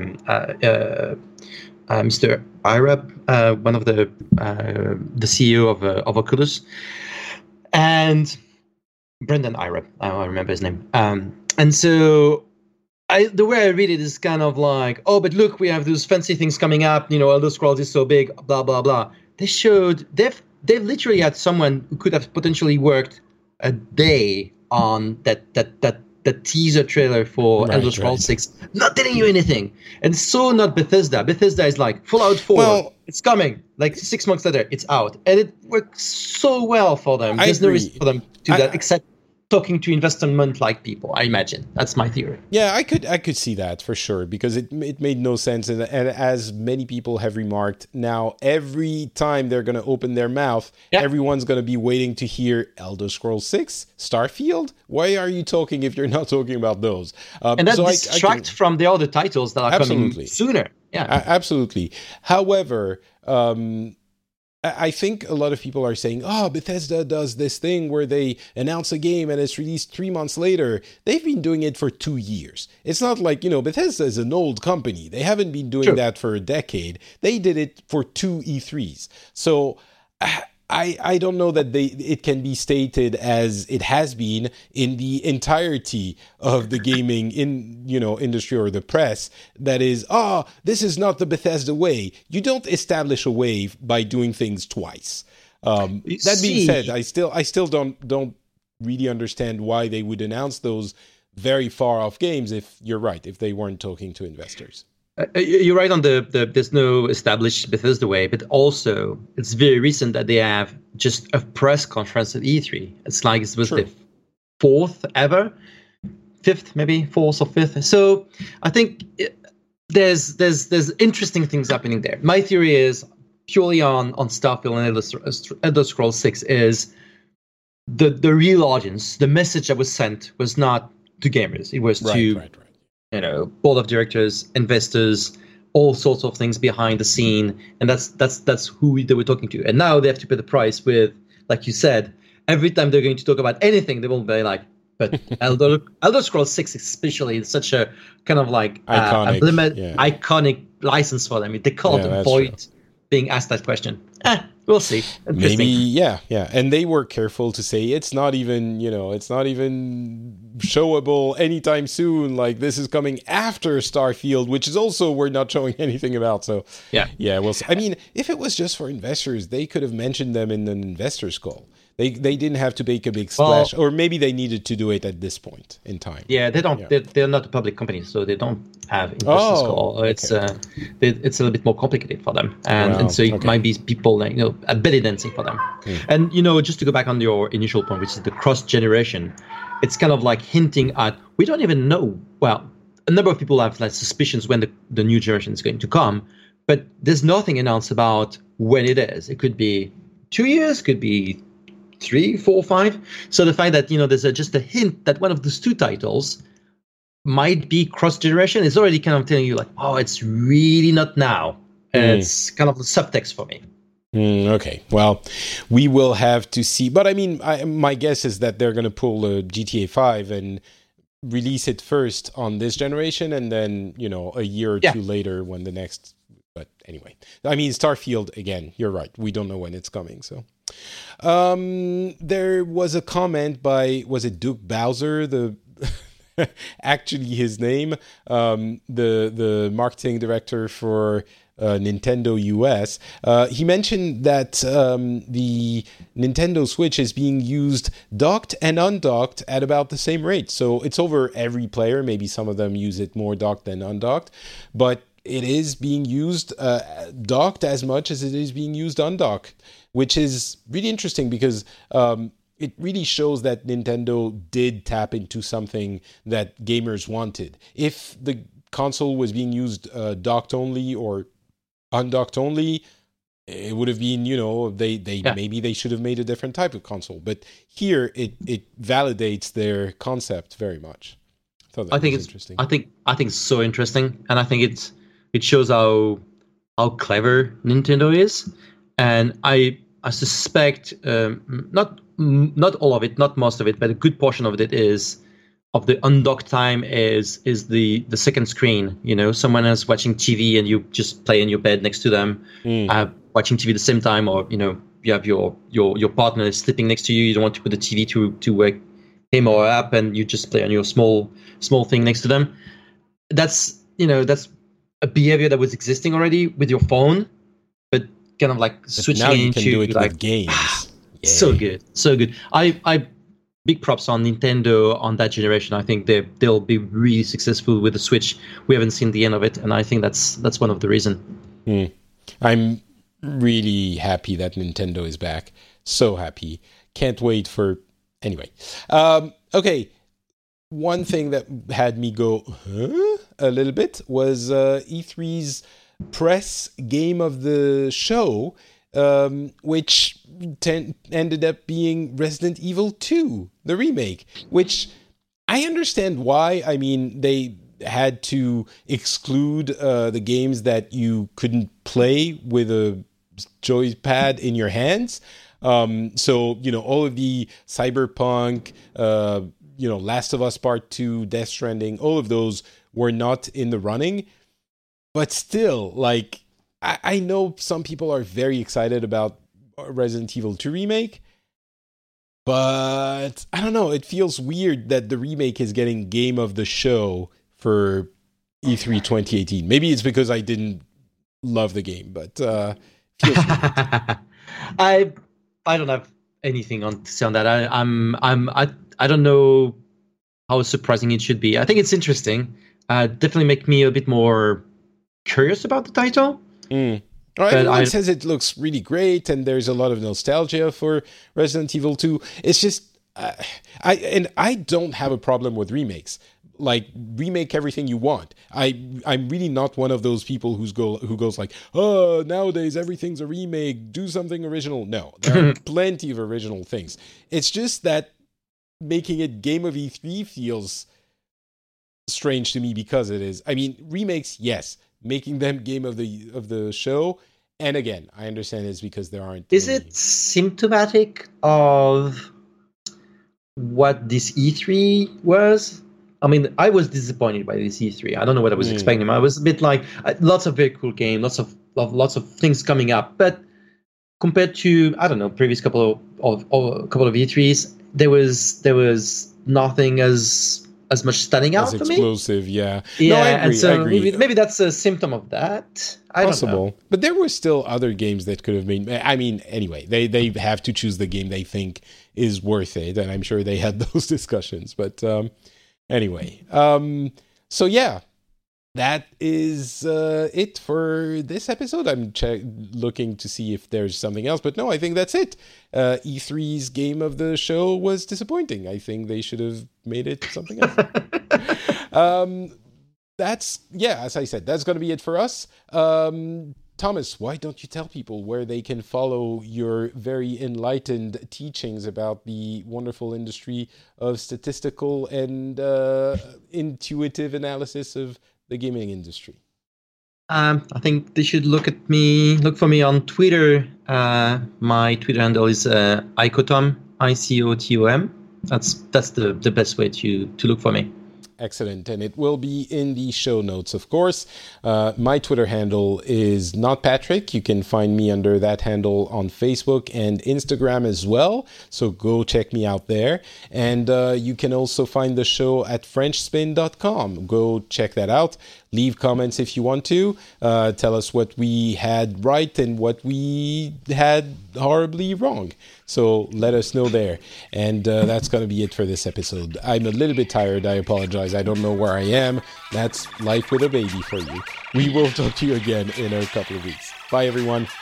Mr. Ira, one of the CEO of Oculus, and Brendan Ira, I remember his name. And so the way I read it is kind of like, but look, we have those fancy things coming up. Elder Scrolls is so big, blah, blah, blah. They've literally had someone who could have potentially worked a day on that teaser trailer for Elder Scrolls 6, not telling you anything. And so not Bethesda. Bethesda is like Fallout 4, it's coming. Like 6 months later, it's out. And it works so well for them. There's no reason for them to do that except talking to investment-like people, I imagine. That's my theory. Yeah, I could see that for sure, because it made no sense. And as many people have remarked, now every time they're going to open their mouth, everyone's going to be waiting to hear Elder Scrolls 6, Starfield? Why are you talking if you're not talking about those? And that distracts from the other titles that are coming sooner. Yeah, absolutely. However, I think a lot of people are saying, Bethesda does this thing where they announce a game and it's released 3 months later. They've been doing it for 2 years. It's not like, Bethesda is an old company. They haven't been doing that for a decade. They did it for 2 E3s. So I don't know that it can be stated as it has been in the entirety of the gaming industry or the press, that is, this is not the Bethesda way. You don't establish a way by doing things twice. That being said, I still don't really understand why they would announce those very far off games if they weren't talking to investors. You're right on there's no established Bethesda way, but also it's very recent that they have just a press conference at E3. It's like it was True. the fourth ever, fifth maybe, fourth or fifth. So I think there's interesting things happening there. My theory is purely on Starfield and Elder Scrolls 6 is the real audience. The message that was sent was not to gamers. It was to board of directors, investors, all sorts of things behind the scene, and that's who they were talking to. And now they have to pay the price with, like you said, every time they're going to talk about anything, they will be like, but Elder Scrolls 6 especially is such a kind of like iconic license for them. They can't avoid being asked that question. We'll see. Maybe, yeah. And they were careful to say it's not even showable anytime soon. Like, this is coming after Starfield, which is also we're not showing anything about. So yeah, we'll see. I mean, if it was just for investors, they could have mentioned them in an investors call. They didn't have to make a big splash, or maybe they needed to do it at this point in time. Yeah, they don't. Yeah. They're not a public company, so they don't have investors call. It's a little bit more complicated for them, and so it might be people a belly dancing for them. And just to go back on your initial point, which is the cross generation, it's kind of like hinting at we don't even know. Well, a number of people have like suspicions when the new generation is going to come, but there's nothing announced about when it is. It could be 2 years, could be 3, 4, 5. So the fact that there's just a hint that one of those two titles might be cross-generation is already kind of telling you like, oh, it's really not now. It's kind of the subtext for me. Okay, well, we will have to see. But I mean, my guess is that they're going to pull GTA 5 and release it first on this generation, and then a year or two later when the next. But anyway, I mean, Starfield again. You're right. We don't know when it's coming, so. There was a comment by, was it Duke Bowser, the actually his name, the marketing director for Nintendo US. He mentioned that the Nintendo Switch is being used docked and undocked at about the same rate. So it's over every player. Maybe some of them use it more docked than undocked, but it is being used docked as much as it is being used undocked, which is really interesting because it really shows that Nintendo did tap into something that gamers wanted. If the console was being used docked only or undocked only, it would have been, maybe they should have made a different type of console. But here it validates their concept very much. I think it's interesting. I think it's so interesting, and I think it shows how clever Nintendo is. And I suspect not all of it, not most of it, but a good portion of it is of the undocked time is the second screen. Someone else watching TV and you just play in your bed next to them, watching TV at the same time, or you have your partner sleeping next to you. You don't want to put the TV to wake him or her up, and you just play on your small thing next to them. That's a behavior that was existing already with your phone, but kind of like switching now you into can do it like with games. So good. I big props on Nintendo on that generation. I think they'll be really successful with the Switch. We haven't seen the end of it, and I think that's one of the reasons. I'm really happy that Nintendo is back. So happy. Can't wait for. Anyway, okay. One thing that had me go a little bit was E3's press game of the show, which ended up being Resident Evil 2, the remake, which I understand why. I mean, they had to exclude the games that you couldn't play with a joypad in your hands. So, all of the Cyberpunk, Last of Us Part 2, Death Stranding, all of those were not in the running. But still, like, I know some people are very excited about Resident Evil 2 remake, but I don't know. It feels weird that the remake is getting game of the show for E3 2018. Maybe it's because I didn't love the game, but feels weird. I don't have anything to say on that. I don't know how surprising it should be. I think it's interesting. Definitely make me a bit more curious about the title. Everyone says it looks really great, and there's a lot of nostalgia for Resident Evil 2. It's just, I don't have a problem with remakes. Like, remake everything you want. I'm really not one of those people who goes like, oh, nowadays everything's a remake, do something original. No, there are plenty of original things. It's just that making it Game of E3 feels strange to me because it is. I mean, remakes, yes. Making them Game of the show, and again, I understand it's because there aren't. Is it symptomatic of what this E3 was? I mean, I was disappointed by this E3. I don't know what I was expecting. I was a bit like lots of very cool games, lots of things coming up. But compared to, I don't know, previous couple of E3s, there was nothing as much standing out for me. Explosive, yeah. Yeah, no, I agree. Maybe that's a symptom of that. Possible. I don't know. But there were still other games that could have been. I mean, anyway, they have to choose the game they think is worth it, and I'm sure they had those discussions. But anyway, so yeah, that is it for this episode. I'm looking to see if there's something else, but no, I think that's it. E3's Game of the Show was disappointing. I think they should have made it something else. As I said, that's going to be it for us. Thomas, why don't you tell people where they can follow your very enlightened teachings about the wonderful industry of statistical and intuitive analysis of the gaming industry? I think they should look for me on Twitter. My Twitter handle is Icotom, ICOTOM. That's the best way to look for me. Excellent. And it will be in the show notes, of course. My Twitter handle is Not Patrick. You can find me under that handle on Facebook and Instagram as well. So go check me out there. And you can also find the show at FrenchSpin.com. Go check that out. Leave comments if you want to. Tell us what we had right and what we had horribly wrong. So let us know there. And that's going to be it for this episode. I'm a little bit tired. I apologize. I don't know where I am. That's life with a baby for you. We will talk to you again in a couple of weeks. Bye, everyone.